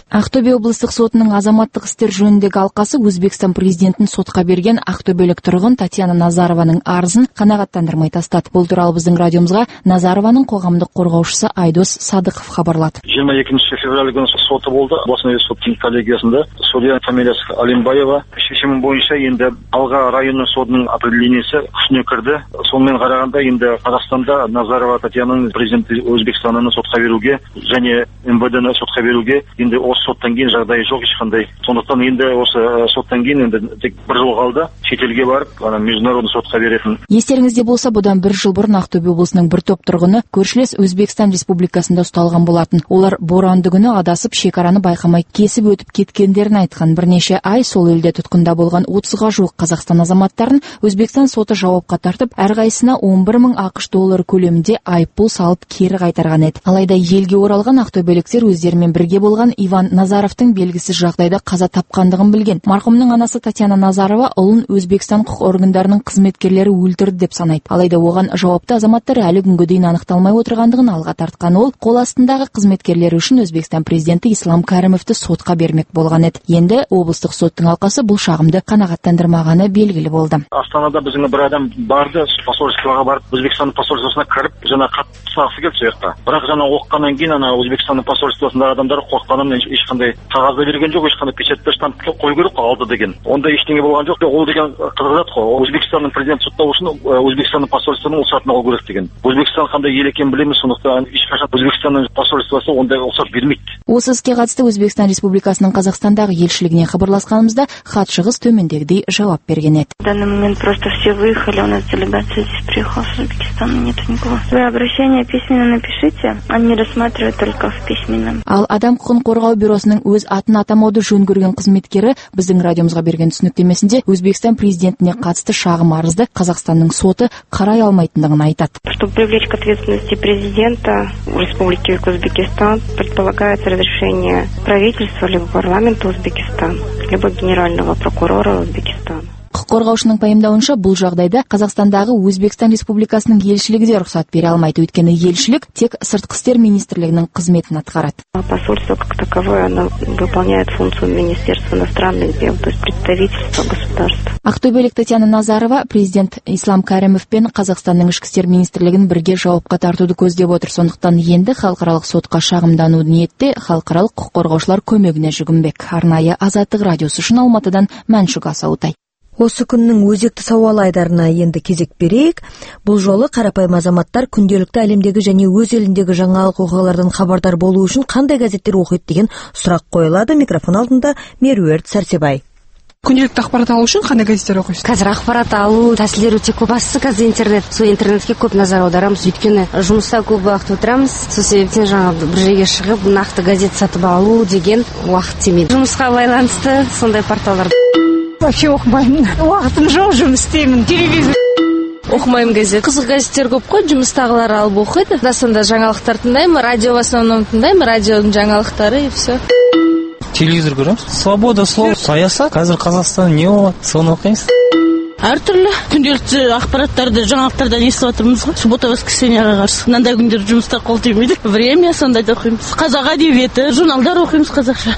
Ақтөбе облыстық сотының азаматтық істер жөніндегі алқасы Өзбекстан президентін сотқа берген ақтөбелік тұрғын Татьяна Назарованың арызын қанағаттандырмай тастады. Бұл туралы біздің радиомызға Назарованың қоғамдық қорғаушысы Айдос Садықов хабарлады. 22 февраль күні соты болды. Областной соттың коллегиясында судья фамилиясы Алимбаева. Шешімі бойынша енді Алға районный сотының определениесі күшіне кірді. Сонымен қарағанда енді Қазақстанда Назарова Татьянаның президенті Өзбекстанның сотқа беруге және МВД-ні сотқа беруге енді соттан кейін жағдайы жоқ ешқандай. Сондықтан енді осы соттан кейін енді тек бір жыл қалды. Шетелге барып, международный сотқа беретін. Естеріңізде болса, бұдан бір жыл бұрын Ақтөбе облысының бір топ тұрғыны көршілес Өзбекстан Республикасында ұсталған болатын. Олар боранды күні адасып шекараны байқамай кесіп өтіп кеткендерін айтқан. Бірнеше ай сол елде тұтқында болған 30-ға жуық Қазақстан азаматтарын Өзбекстан соты жауапқа тартып, әрқайсысына 11.000 ақш доллары көлемінде айыппұл салып кері қайтарған еді. Алайда елге оралған ақтөбеліктер өздерімен бірге болған Иван Назаровтың белгісіз жағдайда қаза тапқандығын білген. Марқұмның анасы Татьяна Назарова ұлын Өзбекстан құқық органдарының қызметкерлері өлтірді деп санайды. Алайда оған жауапты азаматтар әлі күнге дейін анықталмай отырғандығын алға тартқан ол, қол астындағы қызметкерлері үшін Өзбекстан президенті Ислам Кәрімовті сотқа бермек болған еді. Енді облыстық соттың алқасы бұл шағымды қанағаттандырмағаны белгілі болды. Астанада біздің бір адам барды, посольствоға барып, Өзбекстан посольствосына кіріп, жаңа хат сағысы келді жаққа. Бірақ жаңа оққаннан кейін Өзбекстан посольствосындағы адамдар қорыққанын ешқандай қағазда берген жоқ, ешқандай печатьта штамп қою керек алды деген. Онда ештеңе болған жоқ. Ол деген қызығады ғой. Өзбекстанның президенті соттау үшін Өзбекстанның посольствосының рұқсатын алу керек деген. Өзбекстан қандай ел екенін білеміз, сондықтан ешқашан Өзбекстанның посольствосы ондай рұқсат бермейді. Осы іске қатысты Өзбекстан Республикасының Қазақстандағы елшілігіне хабарласқанымызда хатшығыз төмендегідей жауап берген еді. В данный момент просто все выехали, у нас делегация здесь приехала с Узбекистана, нету никого. Вы обращение письменно напишите, они рассматривают только в письменном. Ал адам құқын қорғау бюросының өз атын атамауды жөн көрген қызметкері біздің радиомызға берген түсініктемесінде Өзбекстан президентіне қатысты шағым арызды Қазақстанның соты қарай алмайтындығын айтады. Чтобы привлечь к ответственности президента Республики Узбекистан, предполагается разрешение правительства либо парламента Узбекистана, либо генерального прокурора Узбекистана. Құқық қорғаушының пайымдауынша бұл жағдайда Қазақстандағы Өзбекстан Республикасының елшілігі де рұқсат бере алмайды, өйткені елшілік тек сыртқы істер министрлігінің қызметін атқарады. Посольство как таковое, оно выполняет функцию Министерства иностранных дел, то есть представительства государства. Ақтөбелік Татьяна Назарова президент Ислам Кәрімов пен Қазақстанның ішкі істер министрлігін бірге жауапқа тартуды көздеп отыр. Сондықтан енді халықаралық сотқа шағымдану ниетте халықаралық құқық қорғаушылар көмегіне жүгінбек. Арнайы Азаттық радиосы үшін Алматыдан Мәншүк Асаутай. Осы күннің өзекті сауал айдарына енді кезек берейік. Бұл жолы қарапайым азаматтар күнделікті әлемдегі және өз еліндегі жаңалық оқиғалардан хабардар болу үшін қандай газеттер оқиды деген сұрақ қойылады. Микрофон алдында Меруерт Сәрсебай. Күнделікті ақпарат алу үшін қандай газеттер оқисыз? Қазір ақпарат алу тәсілдері өте көп. Бастысы қазір интернет. Сол интернетке көп назар аударамыз. Өйткені жұмыста көп уақыт отырамыз. Сол себептен жаңағы бір жерге шығып нақты газет сатып алу деген уақыт тимейді. Жұмысқа байланысты сондай порталдар. Вообще оқымаймын. Уақытым жоқ, жұмыс істеймін. Телевизор. Оқымаймын газет. Қызық газеттер көп қой, жұмыстағылар алып оқиды. Сонда жаңалықтар тыңдаймын, радио в основном тыңдаймын, радионың жаңалықтары и все. Телевизор көреміз. Свобода слова, саясат. Қазір Қазақстан не болады? Соны оқимыз. Әртүрлі күнделікті ақпараттарды, жаңалықтардан естіп отырмыз ғой. Суббота воскресеньеға қарсы. Мынандай күндер жұмыста қол тимейді. Время сондайды оқимыз. Қазақ әдебиеті, журналдар оқимыз қазақша.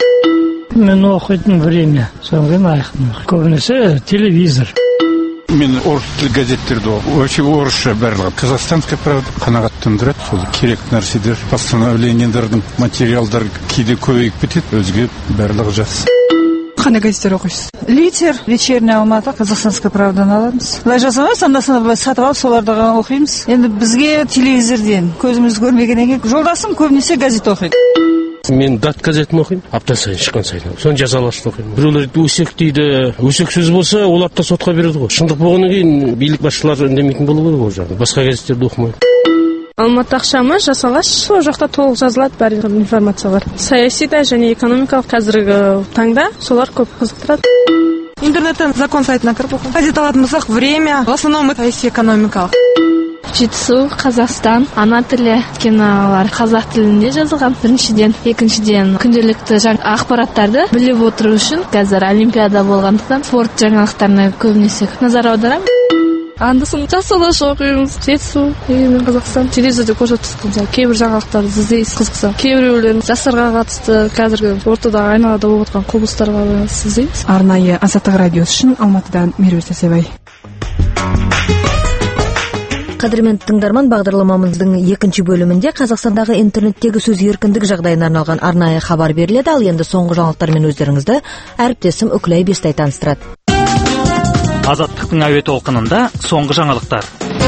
Мен оқитын время, соңғы айқын. Көбінесе телевизор. Мен орыс тіл газеттерді оқып, вообще орысша барлығы. Казахстанская правда қанағаттандырады. Сол керек нәрселер, постановлениялардың материалдар кейде көбейіп кетеді, өзге барлығы жақсы. Қандай газеттер оқисыз? Литер, вечерний Алматы, Казахстанская правданы аламыз. Былай жасамаймыз, анда-санда сатып алып соларды оқимыз. Енді бізге телевизорден көзіміз көрмегеннен кейін жолдасым көбінесе газет оқиды. Мен дат газетін оқимын, апта сайын шыққан сайын. Соны жазалашты оқимын. Біреулер өсек дейді, өсек сөз болса, оларды да сотқа береді ғой. Шындық болғаннан кейін билік басшылары үндемейтін болу керек ол жағын. Басқа газеттерді оқымаймын. Алматы ақшамы жасалаш, сол жақта толық жазылады бәрі информациялар. Саяси да және экономикалық қазіргі таңда солар көп қызықтырады. Интернеттен закон сайтына кіріп оқимын. Газет алатын болсақ, время, в основном саяси экономикалық. Жетісу, Қазақстан, ана тілі кинолар қазақ тілінде жазылған. Біріншіден, екіншіден күнделікті ақпараттарды біліп отыру үшін қазір олимпиада болғандықтан спорт жаңалықтарына көбінесе назар аударамын. анда соң жас алаш оқимыз, жетісу, егемен Қазақстан. Телевизорда көрсетіп жатқан кейбір жаңалықтарды іздейсіз, қызықса. Кейбіреулер жастарға қатысты қазіргі ортадағы айналада болып жатқан құбылыстарға байланысты іздейміз. Арнайы Азаттық радиосы үшін Алматыдан Меруерт Сәрсебай. Қадірменді тыңдарман, бағдарламамыздың екінші бөлімінде Қазақстандағы интернеттегі сөз еркіндік жағдайына арналған арнайы хабар беріледі. Ал енді соңғы жаңалықтармен өздеріңізді әріптесім Үкілай Бестай таныстырады. Азаттықтың әуе толқынында соңғы жаңалықтар.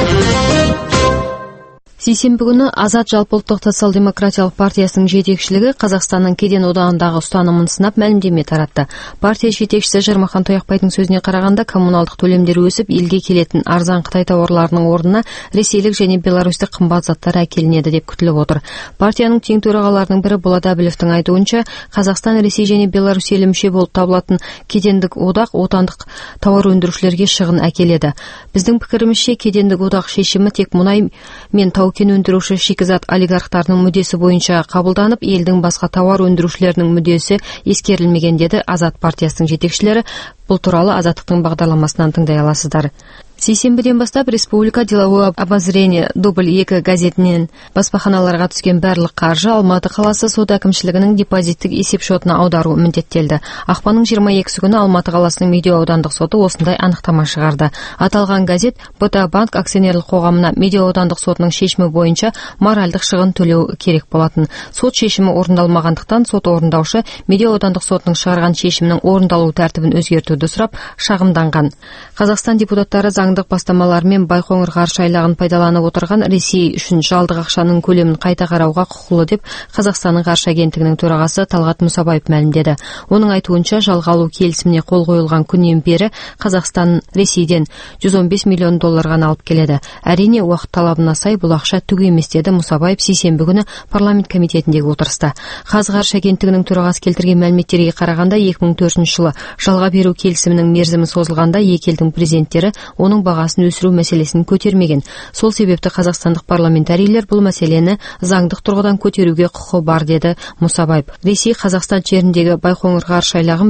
Сейсенбі күні Азат жалпыұлттық социал-демократиялық партиясының жетекшілігі Қазақстанның кеден одағындағы ұстанымын сынап мәлімдеме таратты. Партия жетекшісі Жармахан Тояқбайдың сөзіне қарағанда, коммуналдық төлемдер өсіп, елге келетін арзан Қытай тауарларының орнына ресейлік және беларусьтік қымбат заттар әкелінеді деп күтіліп отыр. Партияның тең төрағаларының бірі Болат Әбіловтің айтуынша, Қазақстан, Ресей және Беларусь елі мүше болып табылатын кедендік одақ отандық тауар өндірушілерге шығын әкеледі. Біздің пікірімізше, кедендік одақ шешімі тек мұнай мен кен өндіруші шикізат олигархтарының мүддесі бойынша қабылданып, елдің басқа тауар өндірушілерінің мүддесі ескерілмеген деді Азат партиясының жетекшілері. Бұл туралы Азаттықтың бағдарламасынан тыңдай аласыздар. Сейсенбіден бастап Республика деловое обозрение дубль 2 газетінен баспаханаларға түскен барлық қаржы Алматы қаласы сот әкімшілігінің депозиттік есеп шотына аудару міндеттелді. Ақпанның 22 күні Алматы қаласының Медеу аудандық соты осындай анықтама шығарды. Аталған газет БТА банк акционерлік қоғамына Медеу аудандық сотының шешімі бойынша моральдық шығын төлеу керек болатын. Сот шешімі орындалмағандықтан сот орындаушы Медеу аудандық сотының шығарған шешімінің орындалу тәртібін өзгертуді сұрап шағымданған. Қазақстан депутаттары заңдық бастамалармен Байқоңыр ғарыш айлағын пайдаланып отырған Ресей үшін жалдық ақшаның көлемін қайта қарауға құқылы деп Қазақстанның ғарыш агенттігінің төрағасы Талғат Мұсабаев мәлімдеді. Оның айтуынша, жалға алу келісіміне қол қойылған күннен бері Қазақстан Ресейден $115 миллион ғана алып келеді. Әрине, уақыт талабына сай бұл ақша түк емес деді Мұсабаев сейсенбі күні парламент комитетіндегі отырыста. Қазғарыш агенттігінің төрағасы келтірген мәліметтерге қарағанда, 2004 жылы жалға беру келісімінің мерзімі созылғанда екі елдің президенттері оның бағасын өсіру мәселесін көтермеген. Сол себепті қазақстандық парламентарийлер бұл мәселені заңдық тұрғыдан көтеруге құқы бар деді Мұсабаев. Ресей Қазақстан жеріндегі Байқоңыр ғарыш айлағын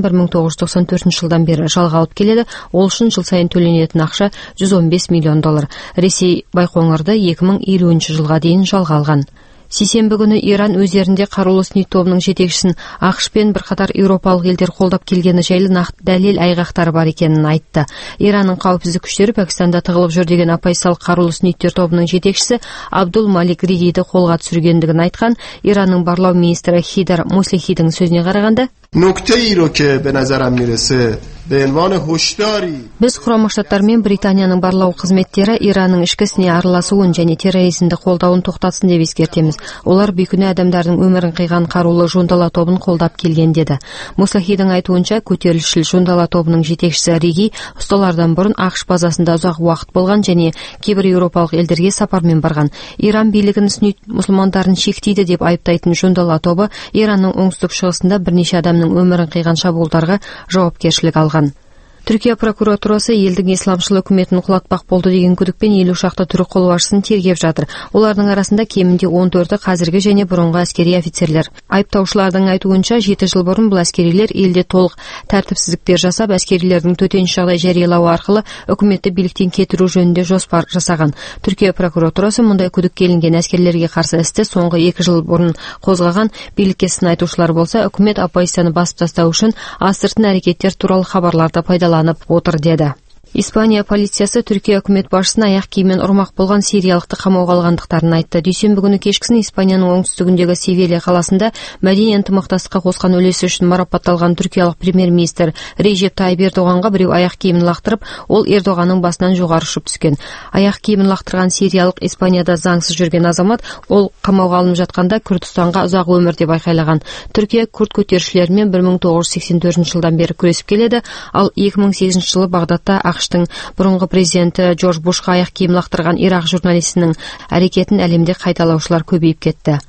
1994 жылдан бері жалға алып келеді. Ол үшін жыл сайын төленетін ақша $115 миллион. Ресей Байқоңырды 2050 жылға дейін жалға алған. Сейсенбі күні Иран өздерінде қарулы сүннит тобының жетекшісін ақш пен бірқатар еуропалық елдер қолдап келгені жайлы нақты дәлел айғақтары бар екенін айтты. Иранның қауіпсіздік күштері Пәкістанда тығылып жүр деген оппозициялық қарулы сүнниттер тобының жетекшісі Абдул Малик Ридиді қолға түсіргендігін айтқан Иранның барлау министрі Хидар Муслихидің сөзіне қарағанда, біз Құрама Штаттар мен Британияның барлау қызметтері Иранның ішкі ісіне араласуын және терроризмді қолдауын тоқтатсын деп ескертеміз. Олар бейкүнә адамдардың өмірін қиған қарулы жондала тобын қолдап келген деді. Муслихидің айтуынша, көтерілісшіл жондала тобының жетекшісі Риги ұсталардан бұрын ақш базасында ұзақ уақыт болған және кейбір еуропалық елдерге сапармен барған. Иран билігін сүннит мұсылмандарын шектейді деп айыптайтын жондала тобы Иранның оңтүстік шығысында бірнеше адамның өмірін қиған шабуылдарға жауапкершілік алған. Түркия прокуратурасы елдің исламшыл үкіметін құлатпақ болды деген күдікпен 50 шақты түрік қолбасшысын тергеп жатыр. Олардың арасында кемінде 14-і қазіргі және бұрынғы әскери офицерлер. Айыптаушылардың айтуынша, 7 жыл бұрын бұл әскерилер елде толық тәртіпсіздіктер жасап, әскерилердің төтенше жағдай жариялауы арқылы үкіметті биліктен кетіру жөнінде жоспар жасаған. Түркия прокуратурасы мұндай күдікке ілінген әскерлерге қарсы істі соңғы 2 жыл бұрын қозғаған. Билікке сын айтушылар болса, үкімет оппозицияны басып тастау үшін астыртын әрекеттер туралы хабарларды пайдаланып отыр деді. Испания полициясы Түркия үкімет басшысын аяқ киіммен ұрмақ болған сириялықты қамауға алғандықтарын айтты. Дүйсенбі күні кешкісін Испанияның оңтүстігіндегі Севилья қаласында мәдени ынтымақтастыққа қосқан үлесі үшін марапатталған түркиялық премьер-министр Режеп Тайып Ердоғанға біреу аяқ киімін лақтырып, ол Ердоғанның басынан жоғары ұшып түскен. Аяқ киімін лақтырған сириялық Испанияда заңсыз жүрген азамат, ол қамауға алынып жатқанда Күрдістанға ұзақ өмір деп айқайлаған. Түркия күрд көтерілісшілерімен 1984 жылдан бері күресіп келеді, ал 2008 жылы Бағдадта ақштың бұрынғы президенті Джордж Бушқа аяқ киім лақтырған Ирақ журналистінің әрекетін әлемде қайталаушылар көбейіп кетті.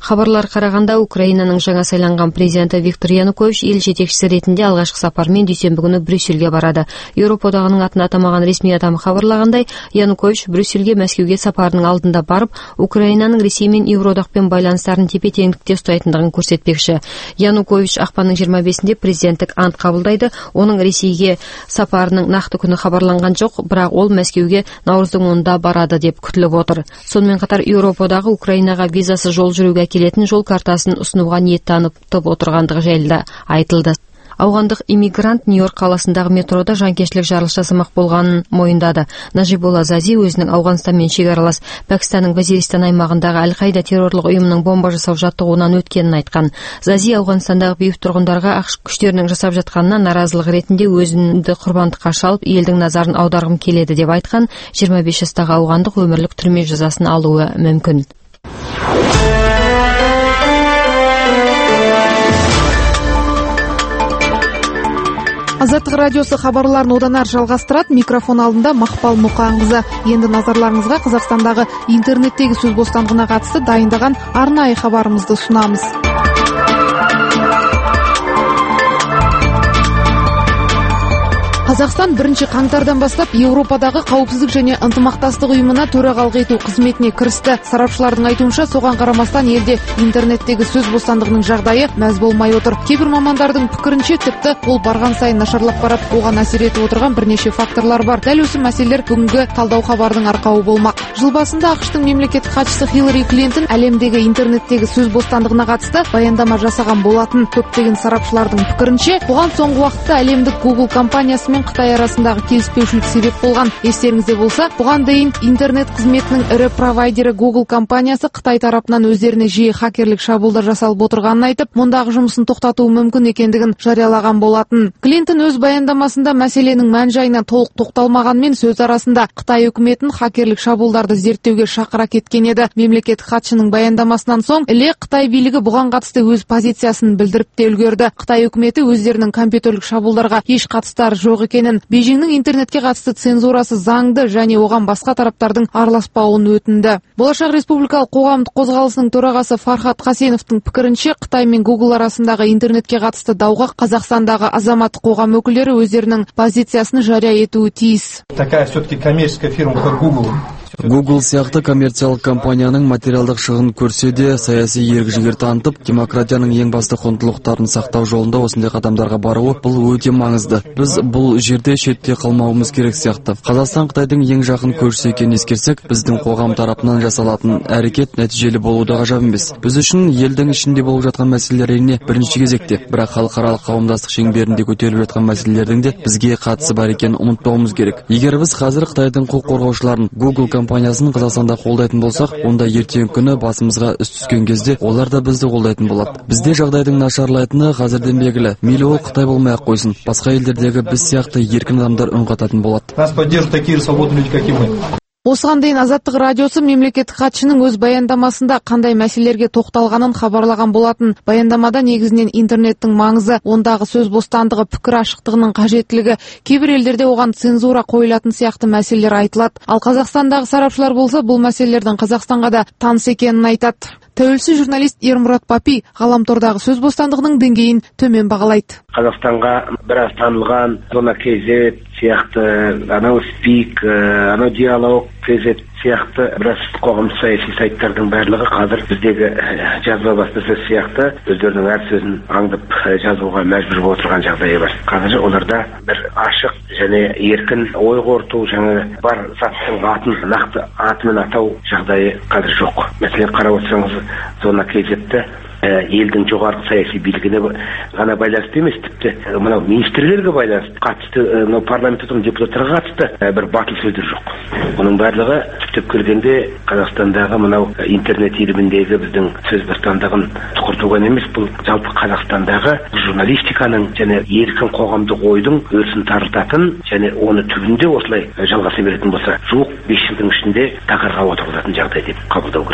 Хабарлар қарағанда, Украинаның жаңа сайланған президенті Виктор Янукович ел жетекшісі ретінде алғашқы сапармен дүйсенбі күні Брюссельге барады. Еуропа одағының атын атамаған ресми адам хабарлағандай, Янукович Брюссельге Мәскеуге сапарының алдында барып, Украинаның Ресей мен Еуроодақпен байланыстарын тепе-теңдікте ұстайтындығын көрсетпекші. Янукович ақпанның 25-інде президенттік ант қабылдайды. Оның Ресейге сапарының нақты күні хабарланған жоқ, бірақ ол Мәскеуге наурыздың 10-да барады деп күтіліп отыр. Сонымен қатар Еуропа одағы Украинаға визасы жол жүруге келетін жол картасын ұсынуға ниет танытып отырғандығы жайлы да айтылды. Ауғандық иммигрант Нью-Йорк қаласындағы метрода жанкештілік жарылыс жасамақ болғанын мойындады. Нажиболла Зази өзінің Ауғанстанмен шекаралас Пәкістанның Вазиристан аймағындағы Әл-Қайда террорлық ұйымының бомба жасау жаттығуынан өткенін айтқан. Зази Ауғанстандағы бейбіт тұрғындарға ақш күштерінің жасап жатқанына наразылық ретінде өзінді құрбандыққа шалып, елдің назарын аударғым келеді деп айтқан. 25 жастағы ауғандық өмірлік түрме жазасын алуы мүмкін. Азаттық радиосы хабарларын одан ары жалғастырады. Микрофон алдында Мақпал Мұқанқызы. Енді назарларыңызға Қазақстандағы интернеттегі сөз бостандығына қатысты дайындаған арнайы хабарымызды ұсынамыз. Қазақстан 1 қаңтардан бастап Еуропадағы қауіпсіздік және ынтымақтастық ұйымына төрағалық ету қызметіне кірісті. Сарапшылардың айтуынша, соған қарамастан елде интернеттегі сөз бостандығының жағдайы мәз болмай отыр. Кейбір мамандардың пікірінше, тіпті ол барған сайын нашарлап барады. Оған әсер етіп отырған бірнеше факторлар бар. Дәл осы мәселелер бүгінгі талдау хабардың арқауы болмақ. Жыл басында ақш-тың мемлекеттік хатшысы Хиллари Клинтон әлемдегі интернеттегі сөз бостандығына қатысты баяндама жасаған болатын. Көптеген сарапшылардың пікірінше, бұған соңғы уақытта әлемдік Google компаниясы мен Қытай арасындағы келіспеушілік себеп болған. Естеріңізде болса, бұған дейін интернет қызметінің ірі провайдері Google компаниясы Қытай тарапынан өздеріне жиі хакерлік шабуылдар жасалып отырғанын айтып, мұндағы жұмысын тоқтатуы мүмкін екендігін жариялаған болатын. Клинтон өз баяндамасында мәселенің мән-жайына толық тоқталмағанмен, сөз арасында Қытай үкіметін хакерлік шабуылдарды зерттеуге шақыра кеткен еді. Мемлекеттік хатшының баяндамасынан соң Қытай билігі бұған қатысты өз позициясын білдіріп те үлгерді. Қытай үкіметі өздерінің компьютерлік шабуылдарға еш қатыстары жоқ екенін, Бейжіңнің интернетке қатысты цензурасы заңды және оған басқа тараптардың араласпауын өтінді. Болашақ республикалық қоғамдық қозғалысының төрағасы Фархат Қасеновтың пікірінше, Қытай мен Google арасындағы интернетке қатысты дауға Қазақстандағы азаматтық қоғам өкілдері өздерінің позициясын жария етуі тиіс. Такая все-таки коммерческая фирма, как Google. Google сияқты коммерциялық компанияның материалдық шығын көрсе де, саяси ерік-жігер танытып, демократияның ең басты құндылықтарын сақтау жолында осындай қадамдарға баруы бұл өте маңызды. Біз бұл жерде шетте қалмауымыз керек сияқты. Қазақстан Қытайдың ең жақын көршісі екенін ескерсек, біздің қоғам тарапынан жасалатын әрекет нәтижелі болуы да ғажап емес. Біз үшін елдің ішінде болып жатқан мәселелер әрине бірінші кезекте, бірақ халықаралық қауымдастық шеңберінде көтеріліп жатқан мәселелердің де бізге қатысы бар екенін ұмытпауымыз керек. Егер біз қазір Қытайдың құқық қорғаушыларын, Google компаниясын Қазақстанда қолдайтын болсақ, онда ертең күні басымызға іс түскен кезде олар да бізді қолдайтын болады. Бізде жағдайдың нашарлайтыны қазірден белгілі. Мейлі ол Қытай болмай ақ қойсын, басқа елдердегі біз сияқты еркін адамдар үн қататын болады. Нас поддерживают такие свободные люди, как и мы. Осыған дейін Азаттық радиосы мемлекеттік хатшының өз баяндамасында қандай мәселелерге тоқталғанын хабарлаған болатын. Баяндамада негізінен интернеттің маңызы, ондағы сөз бостандығы, пікір ашықтығының қажеттілігі, кейбір елдерде оған цензура қойылатын сияқты мәселелер айтылады. Ал Қазақстандағы сарапшылар болса, бұл мәселелердің Қазақстанға да таныс екенін айтады. Тәуелсіз журналист Ермұрат Папи ғаламтордағы сөз бостандығының деңгейін төмен бағалайды. Қазақстанға біраз танылған Зона KZ сияқты, анау Спик, анау Диалог KZ сияқты біраз қоғамдық саяси сайттардың барлығы қазір біздегі жазба баспасөз сияқты өздерінің әр сөзін аңдып жазуға мәжбүр болып отырған жағдайы бар. Қазір оларда бір ашық және еркін ой қорыту, жаңа бар заттың атын нақты атымен атау жағдайы қазір жоқ. Мәселен, қарап отырсаңыз, Зона KZ-ті елдің жоғарғы саяси билігіне ғана байланысты емес, тіпті мынау министрлерге байланысты, қатысты парламент отырған депутаттарға қатысты бір батыл сөздер жоқ. Оның барлығы түптеп келгенде Қазақстандағы мынау интернет еліміндегі біздің сөз бостандығын тұқыртуға емес, бұл жалпы Қазақстандағы журналистиканың және еркін қоғамдық ойдың өрісін тарылтатын және оны түбінде осылай жалғаса беретін болса, жуық 5 жылдың ішінде тақырға отырғызатын жағдай деп қабылдау керек.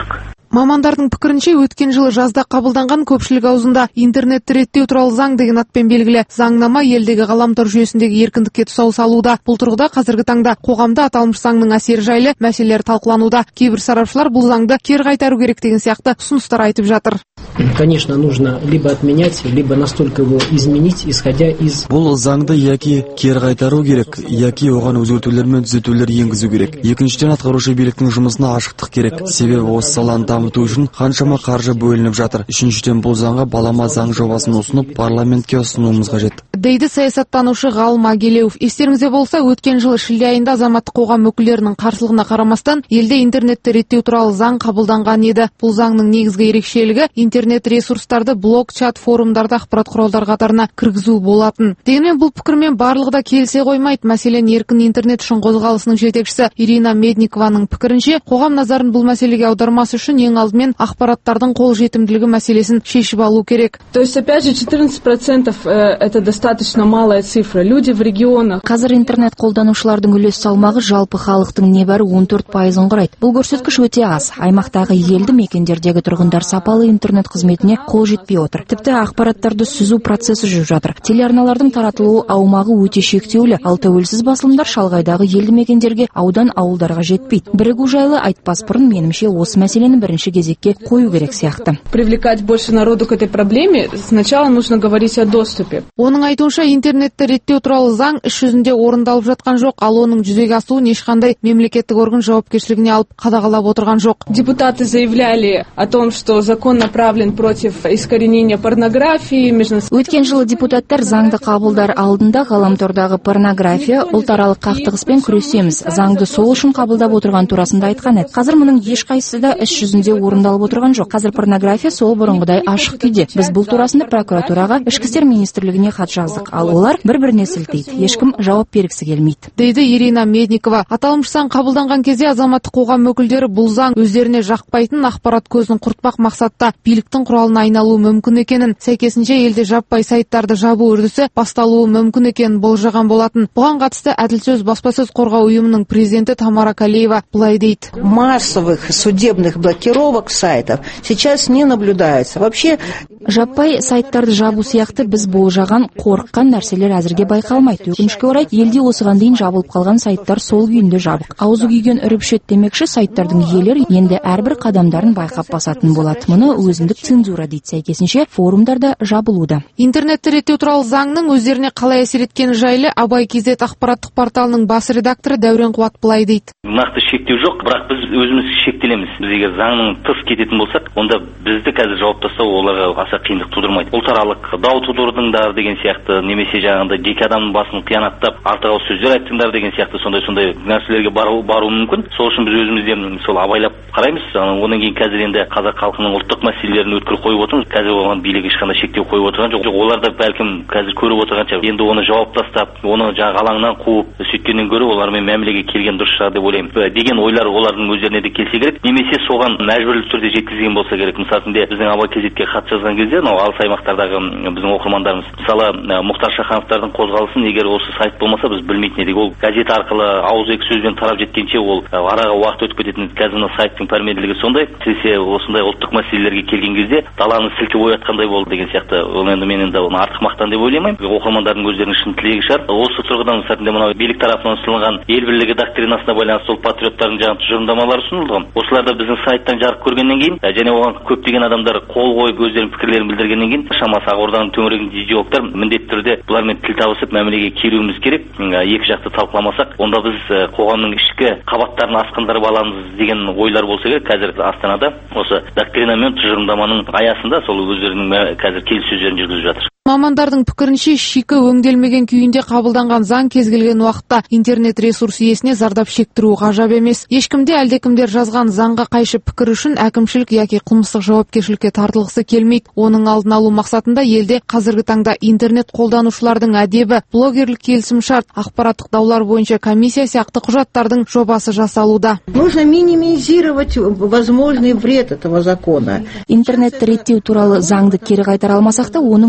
Мамандардың пікірінше, өткен жылы жазда қабылданған көпшілік аузында интернетті реттеу туралы заң деген атпен белгілі заңнама елдегі ғаламтор жүйесіндегі еркіндікке тұсау салуда. Бұл тұрғыда қазіргі таңда қоғамда аталмыш заңның әсері жайлы мәселелер талқылануда. Кейбір сарапшылар бұл заңды кері қайтару керек деген сияқты ұсыныстар айтып жатыр. Конечно, нужно либо отменять, либо настолько его изменить, исходя из... Бұл заңды яки кері қайтару керек, яки оған өзгертулер мен түзетулер енгізу керек. Екіншіден, атқарушы биліктің жұмысына ашықтық керек. Себебі осы саланы дамыту үшін қаншама қаржы бөлініп жатыр. Үшіншіден, бұл заңға балама заң жобасын ұсынып, парламентке ұсынуымыз қажет. Дейді саясаттанушы Ғалым Агелеуов. Естеріңізде болса, өткен жылы шілде айында азаматтық қоғам өкілдерінің қарсылығына қарамастан елде интернетті реттеу туралы заң қабылданған еді. Бұл заңның негізгі ерекшелігі интернет ресурстарды блог, чат, форумдарда ақпарат құралдар қатарына кіргізу болатын. Дегенмен бұл пікірмен барлығы да келісе қоймайды. Мәселен, еркін интернет үшін қозғалысының жетекшісі Ирина Медникованың пікірінше, қоғам назарын бұл мәселеге аудармасы үшін ең алдымен ақпараттардың қолжетімділігі мәселесін шешіп алу керек. То есть, опять же, 14% это достаточно малая цифра. Люди в регионах. Қазір интернет қолданушылардың үлес салмағы жалпы халықтың небәрі 14%-ын құрайды. Бұл көрсеткіш өте аз. Аймақтағы елді мекендердегі тұрғындар сапалы интернет қызметіне қол жетпей отыр. Тіпті ақпараттарды сүзу процесі жүріп жатыр. Телеарналардың таратылу аумағы өте шектеулі, ал тәуелсіз басылымдар шалғайдағы елді мекендерге, аудан ауылдарға жетпейді. Бірігу жайлы айтпас бұрын, менімше, осы мәселені бірінші кезекке қою керек сияқты. Привлекать больше народу к этой проблеме, сначала нужно говорить о доступе. Оның айтуынша, интернетті реттеу туралы заң іс жүзінде орындалып жатқан жоқ, ал оның жүзеге асуын ешқандай мемлекеттік орган жауапкершілігіне алып қадағалап отырған жоқ. Депутаты заявляли о том, что закон направлен против искоренения порнографии. Өткен жылы депутаттар заңды қабылдар алдында ғаламтордағы порнография, ұлтаралық қақтығыспен күресеміз. Заңды сол үшін қабылдап отырған турасында айтқан еді. Қазір мұның ешқайсысы да іс жүзінде орындалып отырған жоқ. Қазір порнография сол бұрынғыдай ашық күйде. Біз бұл турасында прокуратураға, ішкі істер министрлігіне хат жаздық, ал олар бір-біріне сілтейді. Ешкім жауап бергісі келмейді. Дейді Ирина Медникова. Аталмыш заң қабылданған кезде азаматтық қоғам өкілдері бұл заң өздеріне жақпайтын ақпарат көзін құртпақ мақсатта биліктің құралына айналуы мүмкін екенін, сәйкесінше елде жаппай сайттарды жабу үрдісі басталуы мүмкін екенін болжаған болатын. Бұған қатысты Әділ сөз баспасөз қорғау ұйымының президенті Тамара Калеева былай дейді. Массовых судебных блокировок сайтов сейчас не наблюдается. Вообще жаппай сайттарды жабу сияқты біз болжаған, қорыққан нәрселер әзірге байқалмайды. Өкінішке орай, елде осыған дейін жабылып қалған сайттар сол күйінде жабық. Аузы күйген үріпшет демекші, сайттардың иелері енді әрбір қадамдарын байқап басатын болады. Мұны өзіндік цензура дейді. Сәйкесінше форумдарда жабылуда. Интернетті реттеу туралы заңның өздеріне қалай әсер еткені жайлы Абай Кезет ақпараттық порталының бас редакторы Дәурен Қуат былай дейді. Нақты шектеу жоқ, бірақ біз өзіміз шектелеміз. Біз егер заңның тыс кететін болсақ, онда бізді қазір жауап тастау оларға аса қиындық тудырмайды. Ұлтаралық дау тудырдыңдар деген сияқты, немесе жаңағында жеке адамның басын қиянаттап, артық ауыз сөздер айттыңдар деген сияқты сондай нәрселерге бару мүмкін. Сол үшін біз өзімізден сол абайлап қараймыз. Онан кейін қазір енді қазақ халқының ұлттық мәселелерін өткір қойып отырмыз. Қазір оған билік ешқандай шектеу қойып отырған жоқ. Олар да бәлкім қазір көріп отырғанша енді оны жауап тастап, оны жаңағы алаңнан қуып, сөйткеннен гөрі олармен мәмілеге келген дұрыс шығар деп ойлаймын. Деген ойлар олардың өздеріне де келсе керек, немесе соған мәжбүрлі түрде жеткізген болса керек. Мысалы біздің Абай Кезетке хат жазған кезде, алыс аймақтардағы біздің оқырмандарымыз, мысалы Мұхтар Шахановтардың қозғалысын егер осы сайт болмаса біз білмейтін едік. Ол газет арқылы ауызекі сөзбен тарап жеткенше ол араға уақыт өтіп кететін. Қазір сайттың пәрменділігі сондай. Сесе осындай ұлттық мәселелерге келген кезде даланы сілкіп оятқандай болды деген сияқты. Ол енді мен енді оны артық мақтан деп ойламаймын. Оқырмандардың өздерінің шын тілегі шығар. Осы тұрғыдан мынау билік тарапынан ұсынылған ел бірлігі доктринасына байланысты ол патриоттардың жаңа тұжырымдамалары ұсынылған. Осыларды біздің сайттан жарық көргеннен кейін және оған көптеген адамдар қол қойып өздерінің пікірлерін білдіргеннен кейін шамасы Ақорданың төңірегіндегі идеологтар міндетті түрде бұлармен тіл табысып мәмілеге келуіміз керек. Екі жақты талқыламасақ, онда біз қоғамның ішкі қабаттарын асқындырып аламыз деген ойлар болса керек. Қазір Астанада осы доктрина мен тұжырымдаманың аясында сол өздерінің қазір келіссөздерін жүргізіп жатыр. Мамандардың пікірінше, шикі өңделмеген күйінде қабылданған заң кез келген уақытта интернет ресурс иесіне зардап шектіру ғажап емес. Ешкімде әлдекімдер жазған заңға қайшы пікір үшін әкімшілік яки қылмыстық жауапкершілікке тартылғысы келмейді. Оның алдын алу мақсатында елде қазіргі таңда интернет қолданушылардың әдебі, блогерлік келісімшарт, ақпараттық даулар бойынша комиссия сияқты құжаттардың жобасы жасалуда. Нужно минимизировать возможный вред этого закона. Интернетті реттеу туралы заңды кері қайтара алмасақ та, оның айталық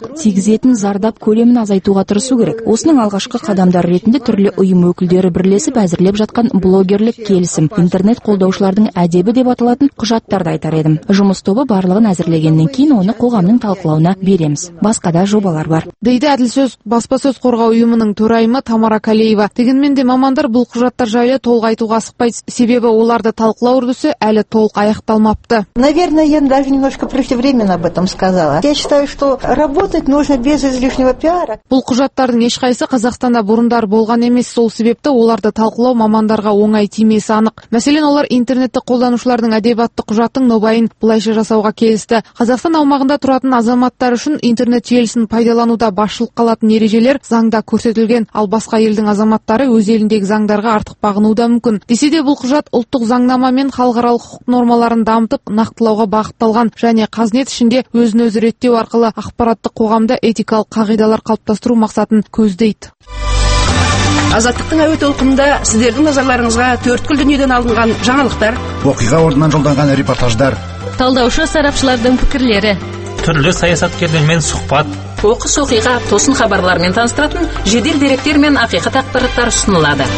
тигізетін зардап көлемін азайтуға тырысу керек. Осының алғашқы қадамдары ретінде түрлі ұйым өкілдері бірлесіп әзірлеп жатқан блогерлік келісім, интернет қолдаушылардың әдебі деп аталатын құжаттарды айтар едім. Жұмыс тобы барлығын әзірлегеннен кейін оны қоғамның талқылауына береміз. Басқа да жобалар бар. Дейді Әділ сөз баспасөз қорғау ұйымының төрайымы Тамара Калеева. Дегенмен де мамандар бұл құжаттар жайлы толық айтуға асықпайды, себебі оларды талқылау үрдісі әлі толық аяқталмапты. Наверное, я даже немножко преждевременно об этом сказала. Я считаю, что работать нужно без излишнего пиара. Бұл құжаттардың ешқайсы Қазақстанда бұрындар болған емес, сол себепті оларды талқылау мамандарға оңай тимесі анық. Мәселен, олар интернетті қолданушылардың әдебатты құжаттың нобайын бұлайша жасауға келісті. Қазақстан аумағында тұратын азаматтар үшін интернет желісін пайдалануда басшылық қалатын ережелер заңда көрсетілген, ал басқа елдің азаматтары өз еліндегі заңдарға артық бағынуы мүмкін. Десе де бұл құжат ұлттық заңнама мен халықаралық құқық нормаларын дамытып, нақтылауға бағытталған және қазнет ішінде өзін-өзі реттеу арқылы ақпараттық қоғамда этикалық қағидалар қалыптастыру мақсатын көздейді. Азаттықтың әуе толқынында сіздердің назарларыңызға төрткүл дүниеден алынған жаңалықтар, оқиға орнынан жолданған репортаждар, талдаушы сарапшылардың пікірлері, түрлі саясаткерлермен сұхбат, оқыс оқиға тосын хабарлармен таныстыратын жедел деректер мен ақиқат ақпараттар ұсынылады.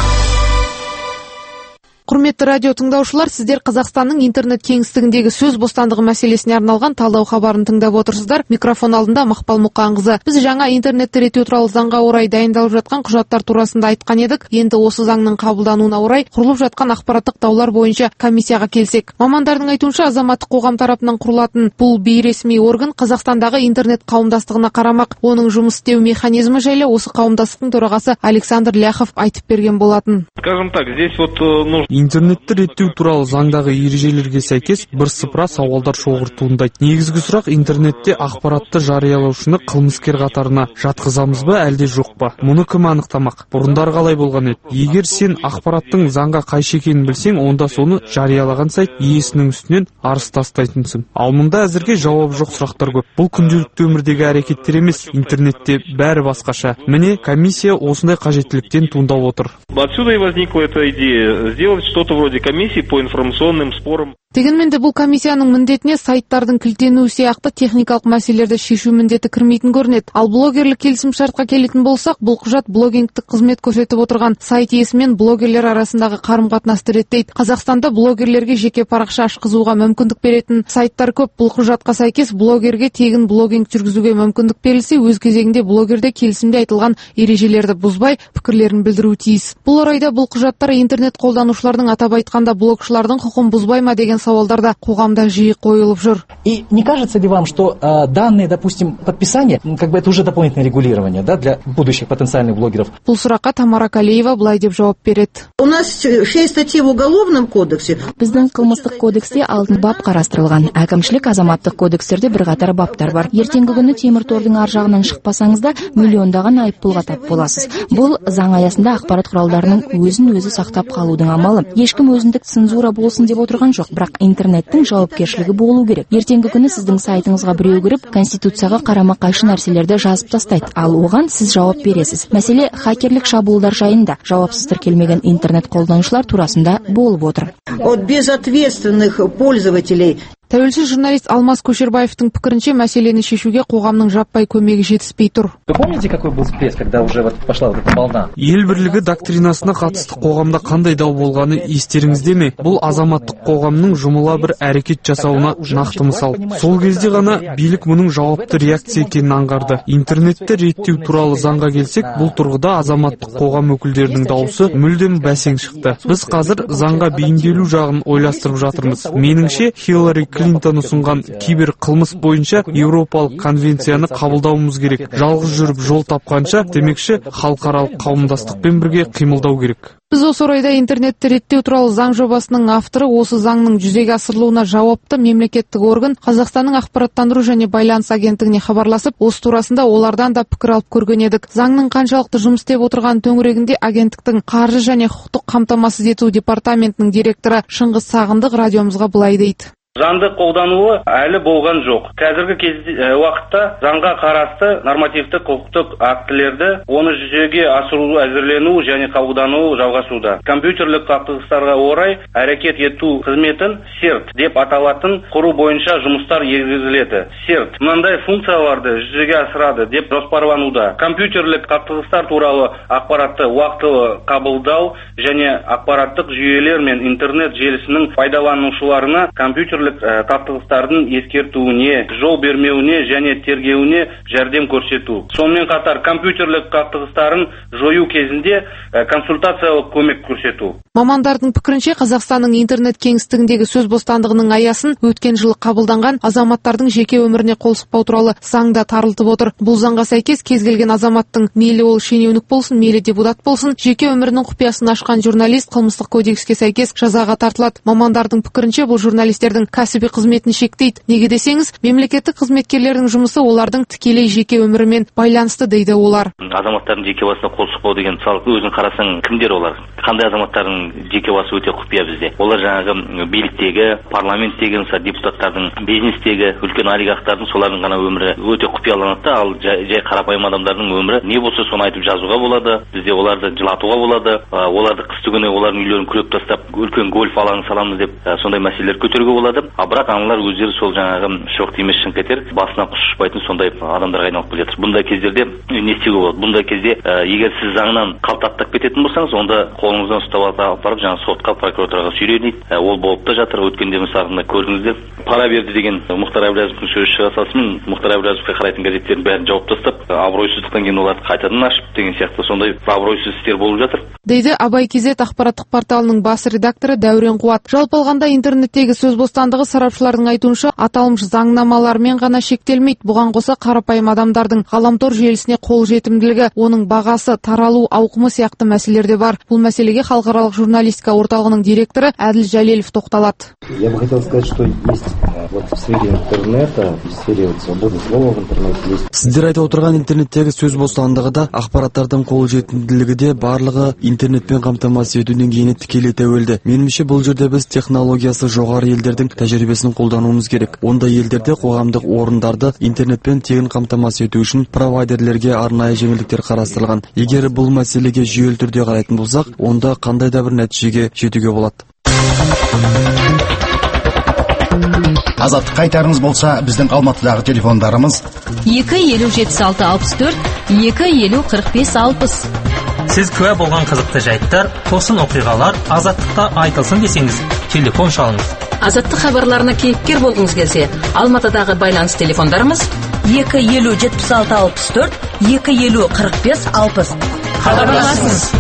Құрметті радио тыңдаушылар, сіздер Қазақстанның интернет кеңістігіндегі сөз бостандығы мәселесіне арналған талдау хабарын тыңдап отырсыздар. Микрофон алдында Мақпал Мұқанқызы. Біз жаңа интернетті реттеу туралы заңға орай дайындалып жатқан құжаттар турасында айтқан едік. Енді осы заңның қабылдануына орай құрылып жатқан ақпараттық даулар бойынша комиссияға келсек. Мамандардың айтуынша, азаматтық қоғам тарапынан құрылатын бұл бейресми орган Қазақстандағы интернет қауымдастығына қарамақ. Оның жұмыс істеу механизмі жайлы осы қауымдастықтың төрағасы Александр Ляхов айтып берген болатын. Скажем так, здесь вот интернетті реттеу туралы заңдағы ережелерге сәйкес бірсыпыра сауалдар шоғыр туындайды. Негізгі сұрақ, интернетте ақпаратты жариялаушыны қылмыскер қатарына жатқызамыз ба, әлде жоқ па? Мұны кім анықтамақ? Бұрындар қалай болған еді? Егер сен ақпараттың заңға қайшы екенін білсең, онда соны жариялаған сайт иесінің үстінен арыз тастайтынсың. Ал мұнда әзірге жауап жоқ сұрақтар көп. Бұл күнделікті өмірдегі әрекеттер емес, интернетте бәрі басқаша. Міне, комиссия осындай қажеттіліктен туындап отыр. Отсюда и возникла эта идея сделать что-то вроде комиссии по информационным спорам. Дегенмен де бұл комиссияның міндетіне сайттардың кілтенуі сияқты техникалық мәселелерді шешу міндеті кірмейтін көрінеді. Ал блогерлік келісімшартқа келетін болсақ, бұл құжат блогингтік қызмет көрсетіп отырған сайт иесі мен блогерлер арасындағы қарым-қатынасты реттейді. Қазақстанда блогерлерге жеке парақша ашқызуға мүмкіндік беретін сайттар көп. Бұл құжатқа сәйкес блогерге тегін блогинг жүргізуге мүмкіндік берілсе, өз кезегінде блогерде келісімде айтылған ережелерді бұзбай пікірлерін білдіруі тиіс. Бұл орайда бұл құжаттар интернет қолданушылардың, атап айтқанда блогшылардың құқын бұзбай ма деген сауалдарда қоғамда жиі қойылып жүр. И не кажется ли вам, что данные, допустим, подписания, как бы это уже дополнительное регулирование, да, для будущих потенциальных блогеров? Бұл сұраққа Тамара Калеева былай деп жауап береді. У нас 6 статей в Уголовном кодексе. Біздің қылмыстық кодексте 6 бап қарастырылған. Әкімшілік азаматтық кодекстерде бірқатар баптар бар. Ертеңгі күні темір тордың ар жағынан шықпасаңыз да миллиондаған айыппұлға тап боласыз. Бұл заң аясында ақпарат құралдарының өзін-өзі сақтап қалудың амалы. Ешкім өзіндік цензура болсын деп отырған жоқ, бірақ интернеттің жауапкершілігі болу керек. Ертеңгі күні сіздің сайтыңызға біреу кіріп, конституцияға қарама-қайшы нәрселерді жазып тастайды, ал оған сіз жауап бересіз. Мәселе хакерлік шабуылдар жайында. Жауапсыз тіркелмеген интернет қолданушылар турасында болып отыр. От безответственных пользователей. Тәуелсіз журналист Алмаз Көшербаевтың пікірінше, мәселені шешуге қоғамның жаппай көмегі жетіспей тұр. Вы помните, какой был всплеск, когда уже вот пошла вот эта волна? Ел бірлігі доктринасына қатысты қоғамда қандай дау болғаны естеріңізде ме? Бұл азаматтық қоғамның жұмыла бір әрекет жасауына нақты мысал. Сол кезде ғана билік мұның жауапты реакция екенін аңғарды. Интернетті реттеу туралы заңға келсек, бұл тұрғыда азаматтық қоғам өкілдерінің дауысы мүлдем бәсең шықты. Біз қазір заңға бейімделу жағын ойластырып жатырмыз. Меніңше, Хиллари Клинтон ұсынған кибер қылмыс бойынша Еуропалық конвенцияны қабылдауымыз керек. Жалғыз жүріп жол тапқанша, демекші халықаралық қауымдастықпен бірге қимылдау керек. Біз осы орайда интернетті реттеу туралы заң жобасының авторы, осы заңның жүзеге асырылуына жауапты мемлекеттік орган Қазақстанның ақпараттандыру және байланыс агенттігіне хабарласып, осы турасында олардан да пікір алып көрген едік. Заңның қаншалықты жұмыс істеп отырған төңірегінде агенттіктің қаржы және құқықтық қамтамасыз ету департаментінің директоры Шыңғыс Сағындық радиомызға былай дейді. Заңды қолдануы әлі болған жоқ. Қазіргі уақытта заңға қарасты нормативті құқықтық актілерді оны жүзеге асыру, әзірлену және қабылдану жалғасуда. Компьютерлік қақтығыстарға орай әрекет ету қызметін CERT деп аталатын құру бойынша жұмыстар жүргізіледі. CERT мынандай функцияларды жүзеге асырады деп жоспарлануда. Компьютерлік қақтығыстар туралы ақпаратты уақытылы қабылдау және ақпараттық жүйелер мен интернет желісінің пайдаланушыларына компьютерлік қақтығыстардың ескертуіне, жол бермеуіне және тергеуіне жәрдем көрсету. Сонымен қатар компьютерлік қақтығыстарын жою кезінде консультациялық көмек көрсету. Мамандардың пікірінше, Қазақстанның интернет кеңістігіндегі сөз бостандығының аясын өткен жылы қабылданған азаматтардың жеке өміріне қол сұқпау туралы заңда тарылтып отыр. Бұл заңға сәйкес кез келген азаматтың, мейлі ол шенеунік болсын, мейлі депутат болсын, жеке өмірінің құпиясын ашқан журналист қылмыстық кодекске сәйкес жазаға тартылады. Мамандардың пікірінше, бұл журналистердің кәсіби қызметін шектейді. Неге десеңіз, мемлекеттік қызметкерлердің жұмысы олардың тікелей жеке өмірімен байланысты дейді олар. Азаматтардың жеке басына қол сұқпау деген, мысалы, өзің қарасаң, кімдер олар? Қандай азаматтардың жеке басы өте құпия бізде? Олар жаңағы биліктегі, парламенттегі, депутаттардың, бизнестегі, үлкен олигархтардың, солардың ғана өмірі өте құпияланады, ал жай қарапайым адамдардың өмірі не болса соны айтып жазуға болады. Бізде оларды жылатуға болады. Оларды қысты күні олардың үйлерін күреп тастап, үлкен гольф алаңын саламыз деп сондай мәселелер көтеруге болады. Бірақ аналар өздері сол жаңағы шоқ тимес шыңқетер, басына құс ұшпайтын сондай адамдарға айналып келе жатыр. Бұндай кездерде не істеуге болады? Бұндай кезде егер сіз заңнан қалтаттап кететін болсаңыз, онда қолыңыздан ұстап алып барып жаңағы сотқа, прокуратураға сүйрейді. Ол болып та жатыр. Өткенде мысалында көрдіңіздер, пара берді деген Мұхтар Әблязовтың сөзі шыға салысымен, Мұхтар Әблязовқа қарайтын газеттердің бәрін жауып тастап, абыройсыздықтан кейін оларды қайтадан ашып деген сияқты сондай абыройсыз істер болып жатыр. Дейді Абай Кезет ақпараттық порталының бас редакторы Дәурен Қуат. Жалпы алғанда интернеттегі сөз бостандығы сарапшылардың айтуынша аталмыш заңнамалармен ғана шектелмейді. Бұған қоса қарапайым адамдардың ғаламтор желісіне қол жетімділігі, оның бағасы, таралу ауқымы сияқты мәселелер де бар. Бұл мәселеге халықаралық журналистика орталығының директоры Әділ Жәлелев тоқталады. Я бы хотел сказать, что есть в сфере интернета, в сфере свободы слова в интернете есть. Сіздер айтып отырған интернеттегі сөз бостандығы да, ақпараттардың қол жетімділігі де барлығы интернетпен қамтамасыз ету деңгейіне тікелей тәуелді. Меніңше бұл жерде біз технологиясы жоғары елдердің тәжірибесін қолдануымыз керек. Ондай елдерде қоғамдық орындарды интернетпен тегін қамтамасыз ету үшін провайдерлерге арнайы жеңілдіктер қарастырылған. Егер бұл мәселеге жүйелі түрде қарайтын болсақ, онда қандай да бір нәтижеге жетуге болады. Азаттық қайтарыңыз болса, біздің Алматыдағы телефондарымыз 2507664 2504560. Сіз куә болған қызықты жайттар, тосын оқиғалар Азаттықта айтылсын десеңіз, телефон шалыңыз. Азаттық хабарларына кейіпкер болғыңыз келсе, Алматыдағы байланыс телефондарымыз 2507664 2504560. Хабарласыңыз.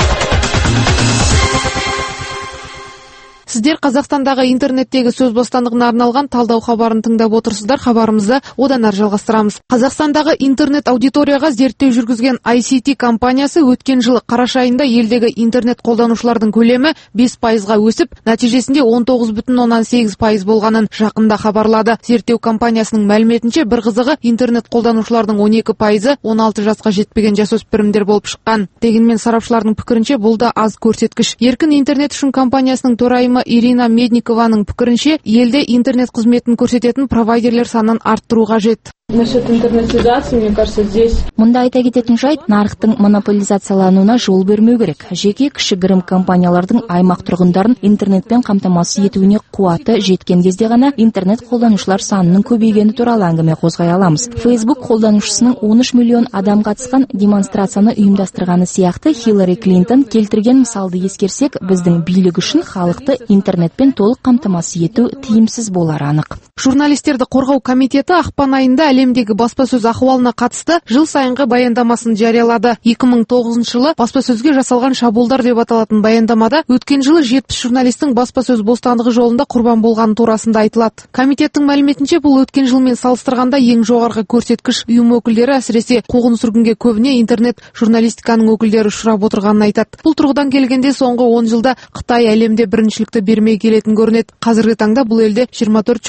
Сіздер Қазақстандағы интернеттегі сөз бостандығына арналған талдау хабарын тыңдап отырсыздар. Хабарымызды одан әрі жалғастырамыз. Қазақстандағы интернет аудиторияға зерттеу жүргізген ICT компаниясы өткен жылы қараша айында елдегі интернет қолданушылардың көлемі 5%-ға өсіп, нәтижесінде 19,8% болғанын жақында хабарлады. Зерттеу компаниясының мәліметінше, бір қызығы интернет қолданушылардың 12%-ы 16 жасқа жетпеген жасөспірімдер болып шыққан. Дегенмен сарапшылардың пікірінше, бұл да аз көрсеткіш. Еркін интернет үшін компаниясының төрайымы Ирина Медникованың пікірінше, елде интернет қызметін көрсететін провайдерлер санын арттыру қажет. Насчет интернетизации, мне кажется, здесь... Мұнда айта кететін жайт, нарықтың монополизациялануына жол бермеу керек. Жеке кішігірім компаниялардың аймақ тұрғындарын интернетпен қамтамасыз етуіне қуаты жеткен кезде ғана интернет қолданушылар санының көбейгені туралы әңгіме қозғай аламыз. Facebook қолданушысының 13 миллион адам қатысқан демонстрацияны ұйымдастырғаны сияқты Хиллари Клинтон келтірген мысалды ескерсек, біздің билік үшін халықты интернетпен толық қамтамасыз ету тиімсіз болары анық. Журналистерді қорғау комитеті ақпан айында әлемдегі баспасөз ахуалына қатысты жыл сайынғы баяндамасын жариялады. 2009 жылы баспасөзге жасалған шабуылдар деп аталатын баяндамада өткен жылы 70 журналистің баспасөз бостандығы жолында құрбан болғаны турасында айтылады. Комитеттің мәліметінше, бұл өткен жылмен салыстырғанда ең жоғарғы көрсеткіш. Ұйым өкілдері әсіресе қуғын-сүргінге көбіне интернет журналистиканың өкілдері ұшырап отырғанын айтады. Бұл тұрғыдан келгенде соңғы 10 жылда Қытай әлемде біріншілікті бермей келетін көрінеді. Қазіргі таңда бұл елде 24 журналист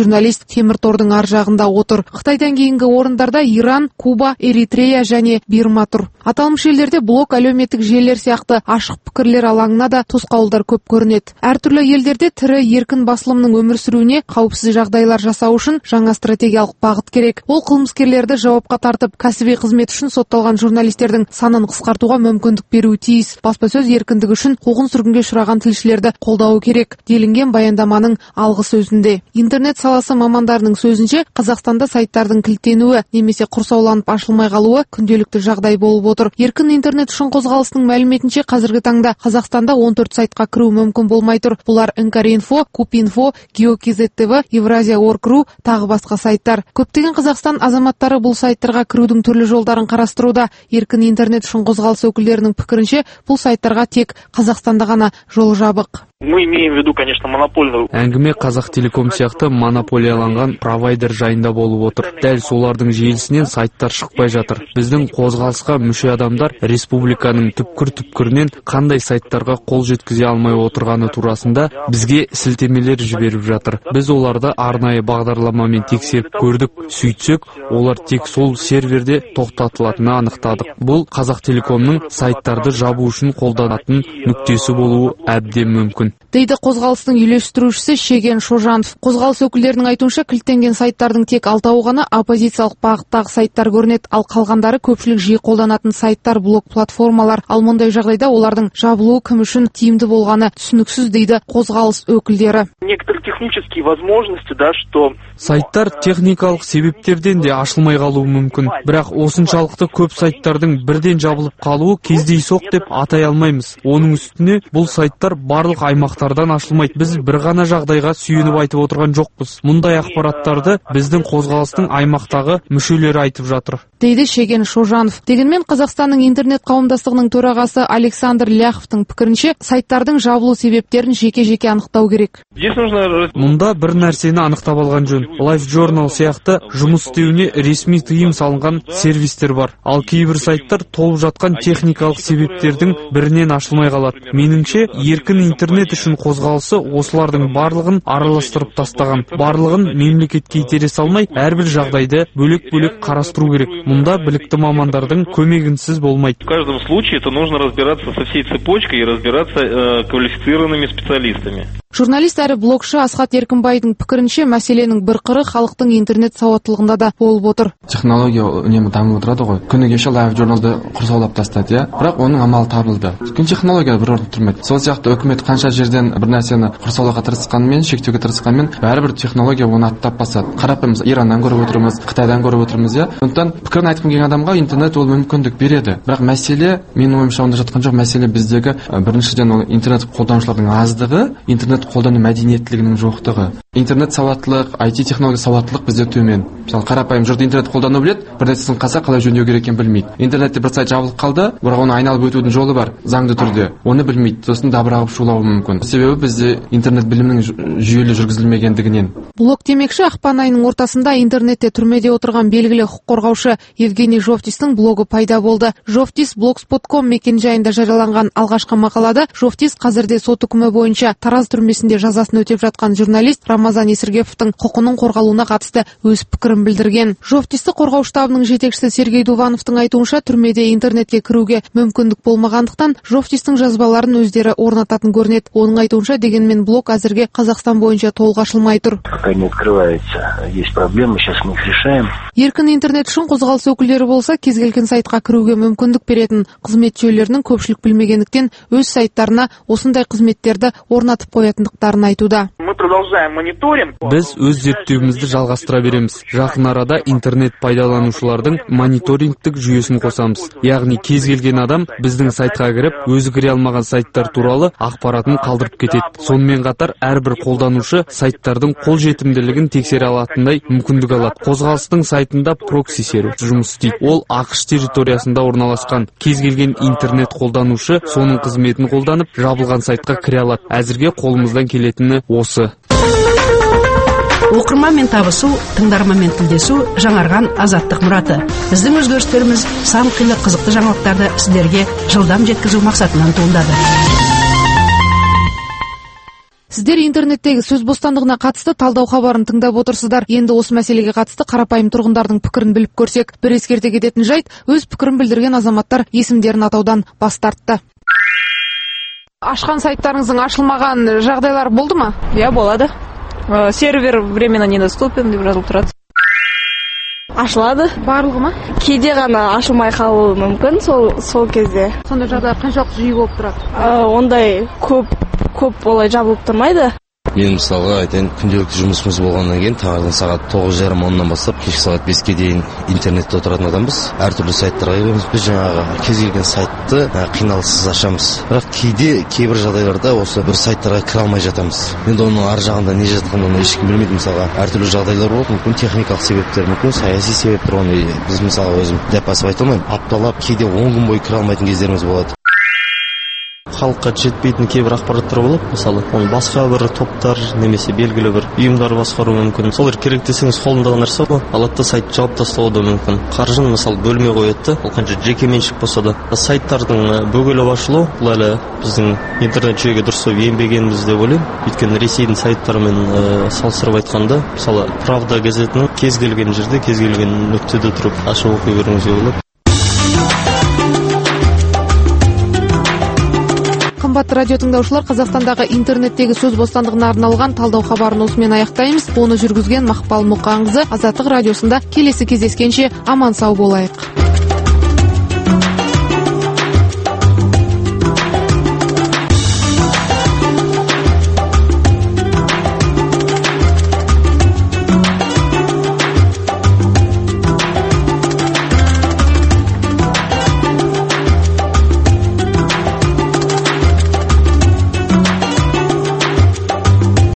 темір тордың ар жағында отыр. Қытайдан кейінгі орындарда Иран, Куба, Эритрея және Бирма тұр. Аталмыш елдерде блог, әлеуметтік желілер сияқты ашық пікірлер алаңына да тосқауылдар көп көрінеді. Әртүрлі елдерде тірі еркін басылымның өмір сүруіне қауіпсіз жағдайлар жасау үшін жаңа стратегиялық бағыт керек. Ол қылмыскерлерді жауапқа тартып, кәсіби қызмет үшін сотталған журналистердің санын қысқартуға мүмкіндік беруі тиіс. Баспасөз еркіндігі үшін қуғын-сүргінге ұшыраған тілшілерді қолдауы керек, делінген баяндаманың алғы сөзінде. Интернет саласы мамандарының сөзінше, Қазақстанда сайттардың кілттенуі немесе құрсауланып ашылмай қалуы күнделікті жағдай болып отыр. Еркін интернет үшін қозғалысының мәліметінше, қазіргі таңда Қазақстанда 14 сайтқа кіру мүмкін болмай тұр. Бұлар Инкаринфо, Купинфо, Геокизет.тв, Евразия.орг.ру, тағы басқа сайттар. Көптеген Қазақстан азаматтары бұл сайттарға кірудің түрлі жолдарын қарастыруда. Еркін интернет үшін қозғалыс өкілдерінің пікірінше, бұл сайттарға тек Қазақстанда ғана жол жабық. Мы имеем в виду, конечно, монопольную. Әңгіме Қазақтелеком сияқты монополияланған провайдер жайында болып отыр. Дәл солардың желісінен сайттар шықпай жатыр. Біздің қозғалысқа мүше адамдар республиканың түпкір-түпкірінен қандай сайттарға қол жеткізе алмай отырғаны турасында бізге сілтемелер жіберіп жатыр. Біз оларды арнайы бағдарламамен тексеріп көрдік. Сөйтсек, олар тек сол серверде тоқтатылатынын анықтадық. Бұл Қазақтелекомның сайттарды жабу үшін қолданатын нүктесі болуы әбден мүмкін, дейді қозғалыстың үйлестірушісі Шеген Шожанов. Қозғалыс өкілдерінің айтуынша, кілттенген сайттардың тек 6-ы ғана оппозициялық бағыттағы сайттар көрінеді, ал қалғандары көпшілік жиі қолданатын сайттар, блог платформалар. Ал мұндай жағдайда олардың жабылуы кім үшін тиімді болғаны түсініксіз, дейді қозғалыс өкілдері. Некоторые технические возможности, да, что сайттар техникалық себептерден де ашылмай қалуы мүмкін. Бірақ осыншалықты көп сайттардың бірден жабылып қалуы кездейсоқ деп атай алмаймыз. Оның үстіне бұл сайттар барлық аймақтардан ашылмайды. Біз бір ғана жағдайға сүйеніп айтып отырған жоқпыз. Мұндай ақпараттарды біздің қозғалыстың аймақтағы мүшелері айтып жатыр, дейді Шеген Шожанов. Дегенмен Қазақстанның интернет қауымдастығының төрағасы Александр Ляховтың пікірінше, сайттардың жабылу себептерін жеке-жеке анықтау керек. Мұнда бір нәрсені анықтап алған жөн. Life Journal сияқты жұмыс істеуіне ресми тыйым салынған сервистер бар. Ал кейбір сайттар толып жатқан техникалық себептердің бірінен ашылмай қалады. Меніңше, еркін интернет үшін қозғалысы осылардың барлығын араластырып тастаған. Барлығын мемлекетке итере салмай, әрбір жағдайды бөлек-бөлек қарастыру керек. Мұнда білікті мамандардың көмегінсіз болмайды. В каждом случае это нужно разбираться со всей цепочкой и разбираться квалифицированными специалистами. Журналист әрі блогшы Асхат Еркінбайдың пікірінше, мәселенің бір қыры халықтың интернет сауаттылығында да болып отыр. Технология үнемі дамып отырады ғой. Күні кеше Life Journal'ды құрсаулап тастады, иә. Бірақ оның амалы табылды. Өйткені технология бір орын тұрмайды. Сол сияқты үкімет қанша жерден бір нәрсені құрсаулауға тырысқанмен, шектеуге тырысқанмен, бәрібір технология оны аттап басады. Қарапайым Ираннан көріп отырмыз, Қытайдан көріп отырмыз, иә. Сондықтан пікірін айтқым келген адамға интернет ол мүмкіндік береді. Бірақ мәселе, менің ойымша, онда жатқан жоқ. Мәселе біздегі біріншіден ол интернет қолданушылардың аздығы, интернет қолдану мәдениеттілігінің жоқтығы. Интернет сауаттылық, IT технология сауаттылық бізде төмен. Мысалы, қарапайым жұрт интернет қолдану біледі, бір нәрсесін қалса қалай жөндеу керек екенін білмейді. Интернетте бір сайт жабылып қалды, бірақ оны айналып өтудің жолы бар, заңды түрде. Оны білмейді, сосын дабырағып шулауы мүмкін. Себебі бізде интернет білімінің жүйелі жүргізілмегендігінен. Блог демекші, ақпан айының ортасында интернетте түрмеде отырған белгілі құқық қорғаушы Евгений Жовтистің блогы пайда болды. Жовтис blogspot.com мекенжайында жарияланған алғашқы мақалада Жовтис қазірде сот үкімі бойынша Тараз түрмесінде жазасын өтеп жатқан журналист Рамазан Есіргеповтың құқының қорғалуына қатысты өз пікірін білдірген. Жовтисті қорғау штабының жетекшісі Сергей Дувановтың айтуынша, түрмеде интернетке кіруге мүмкіндік болмағандықтан Жовтистің жазбаларын өздері орнататын көрінеді. Оның айтуынша, дегенмен блог әзірге Қазақстан бойынша толық ашылмай тұр. Не открывается, есть проблемы, сейчас мы их решаем. Еркін интернет үшін қозғалыс өкілдері болса, кез келген сайтқа кіруге мүмкіндік беретін қызмет жүйелерінің көпшілік білмегендіктен өз сайттарына осындай қызметтерді орнатып қоятындықтарын айтуда. Біз өз зерттеуімізді жалғастыра береміз. Жақын арада интернет пайдаланушылардың мониторингтік жүйесін қосамыз. Яғни кез келген адам біздің сайтқа кіріп, өзі кіре алмаған сайттар туралы ақпаратын қалдырып кетеді. Сонымен қатар әрбір қолданушы сайттардың қолжетімділігін тексере алатындай мүмкіндік алады. Қозғалыстың сайтында прокси сервис жұмыс істейді. Ол ақш территориясында орналасқан. Кез келген интернет қолданушы соның қызметін қолданып, жабылған сайтқа кіре алады. Әзірге қолымыздан келетіні осы. Оқырманмен табысу, тыңдарманмен тілдесу жаңарған азаттық мұраты. Біздің өзгерістеріміз сан қилы қызықты жаңалықтарды сіздерге жылдам жеткізу мақсатынан туындады. Сіздер интернеттегі сөз бостандығына қатысты талдау хабарын тыңдап отырсыздар. Енді осы мәселеге қатысты қарапайым тұрғындардың пікірін біліп көрсек. Бір ескерте кететін жайт, өз пікірін білдірген азаматтар есімдерін атаудан бас тартты. Ашқан сайттарыңыздың ашылмаған жағдайлар болды ма? Иә, болады. Сервер временно недоступен деп жазылып тұрады. Ашылады. Барлығы ма? Кейде ғана ашылмай қалуы мүмкін сол кезде. Сондай жағдай қаншалықты жиі болып тұрады? Ондай көп олай жабылып тұрмайды. Мен мысалға айтайын, күнделікті жұмысымыз болғаннан кейін таңертең сағат 9:30-10-нан бастап кешкі сағат 5-ке дейін интернетте отыратын адамбыз. Әртүрлі сайттарға кіреміз. Біз жаңағы кез келген сайтты қиналыссыз ашамыз. Бірақ кейбір жағдайларда осы бір сайттарға кіре алмай жатамыз. Енді оның ар жағында не жатқанын ешкім білмейді. Мысалға әртүрлі жағдайлар болады, мүмкін техникалық себептер, мүмкін саяси себептер. Оны біз мысалға өзім дәп басып айта алмаймын. Апталап, кейде 10 күн бойы кіре алмайтын кездеріміз болады. Халыққа жетпейтін кейбір ақпараттар болады, мысалы оны басқа бір топтар немесе белгілі бір ұйымдар басқаруы мүмкін. Солар керек десеңіз қолындағы нәрсе ғой, алады сайт жауып тастауы да мүмкін. Қаржыны мысалы бөлмей қояды, ол қанша жеке меншік болса да. Сайттардың бөгеліп ашылуы бұл әлі біздің интернет жүйеге дұрыс енбегеніміз деп ойлаймын. Өйткені Ресейдің сайттарымен салыстырып айтқанда, мысалы Правда газетінің кез келген жерде, кез келген нүктеде тұрып ашып оқи беруіңізге болады. Қымбатты радио тыңдаушылар, Қазақстандағы интернеттегі сөз бостандығына арналған талдау хабарын осымен аяқтаймыз. Оны жүргізген Мақпал Мұқаңқызы. Азаттық радиосында келесі кездескенше аман сау болайық.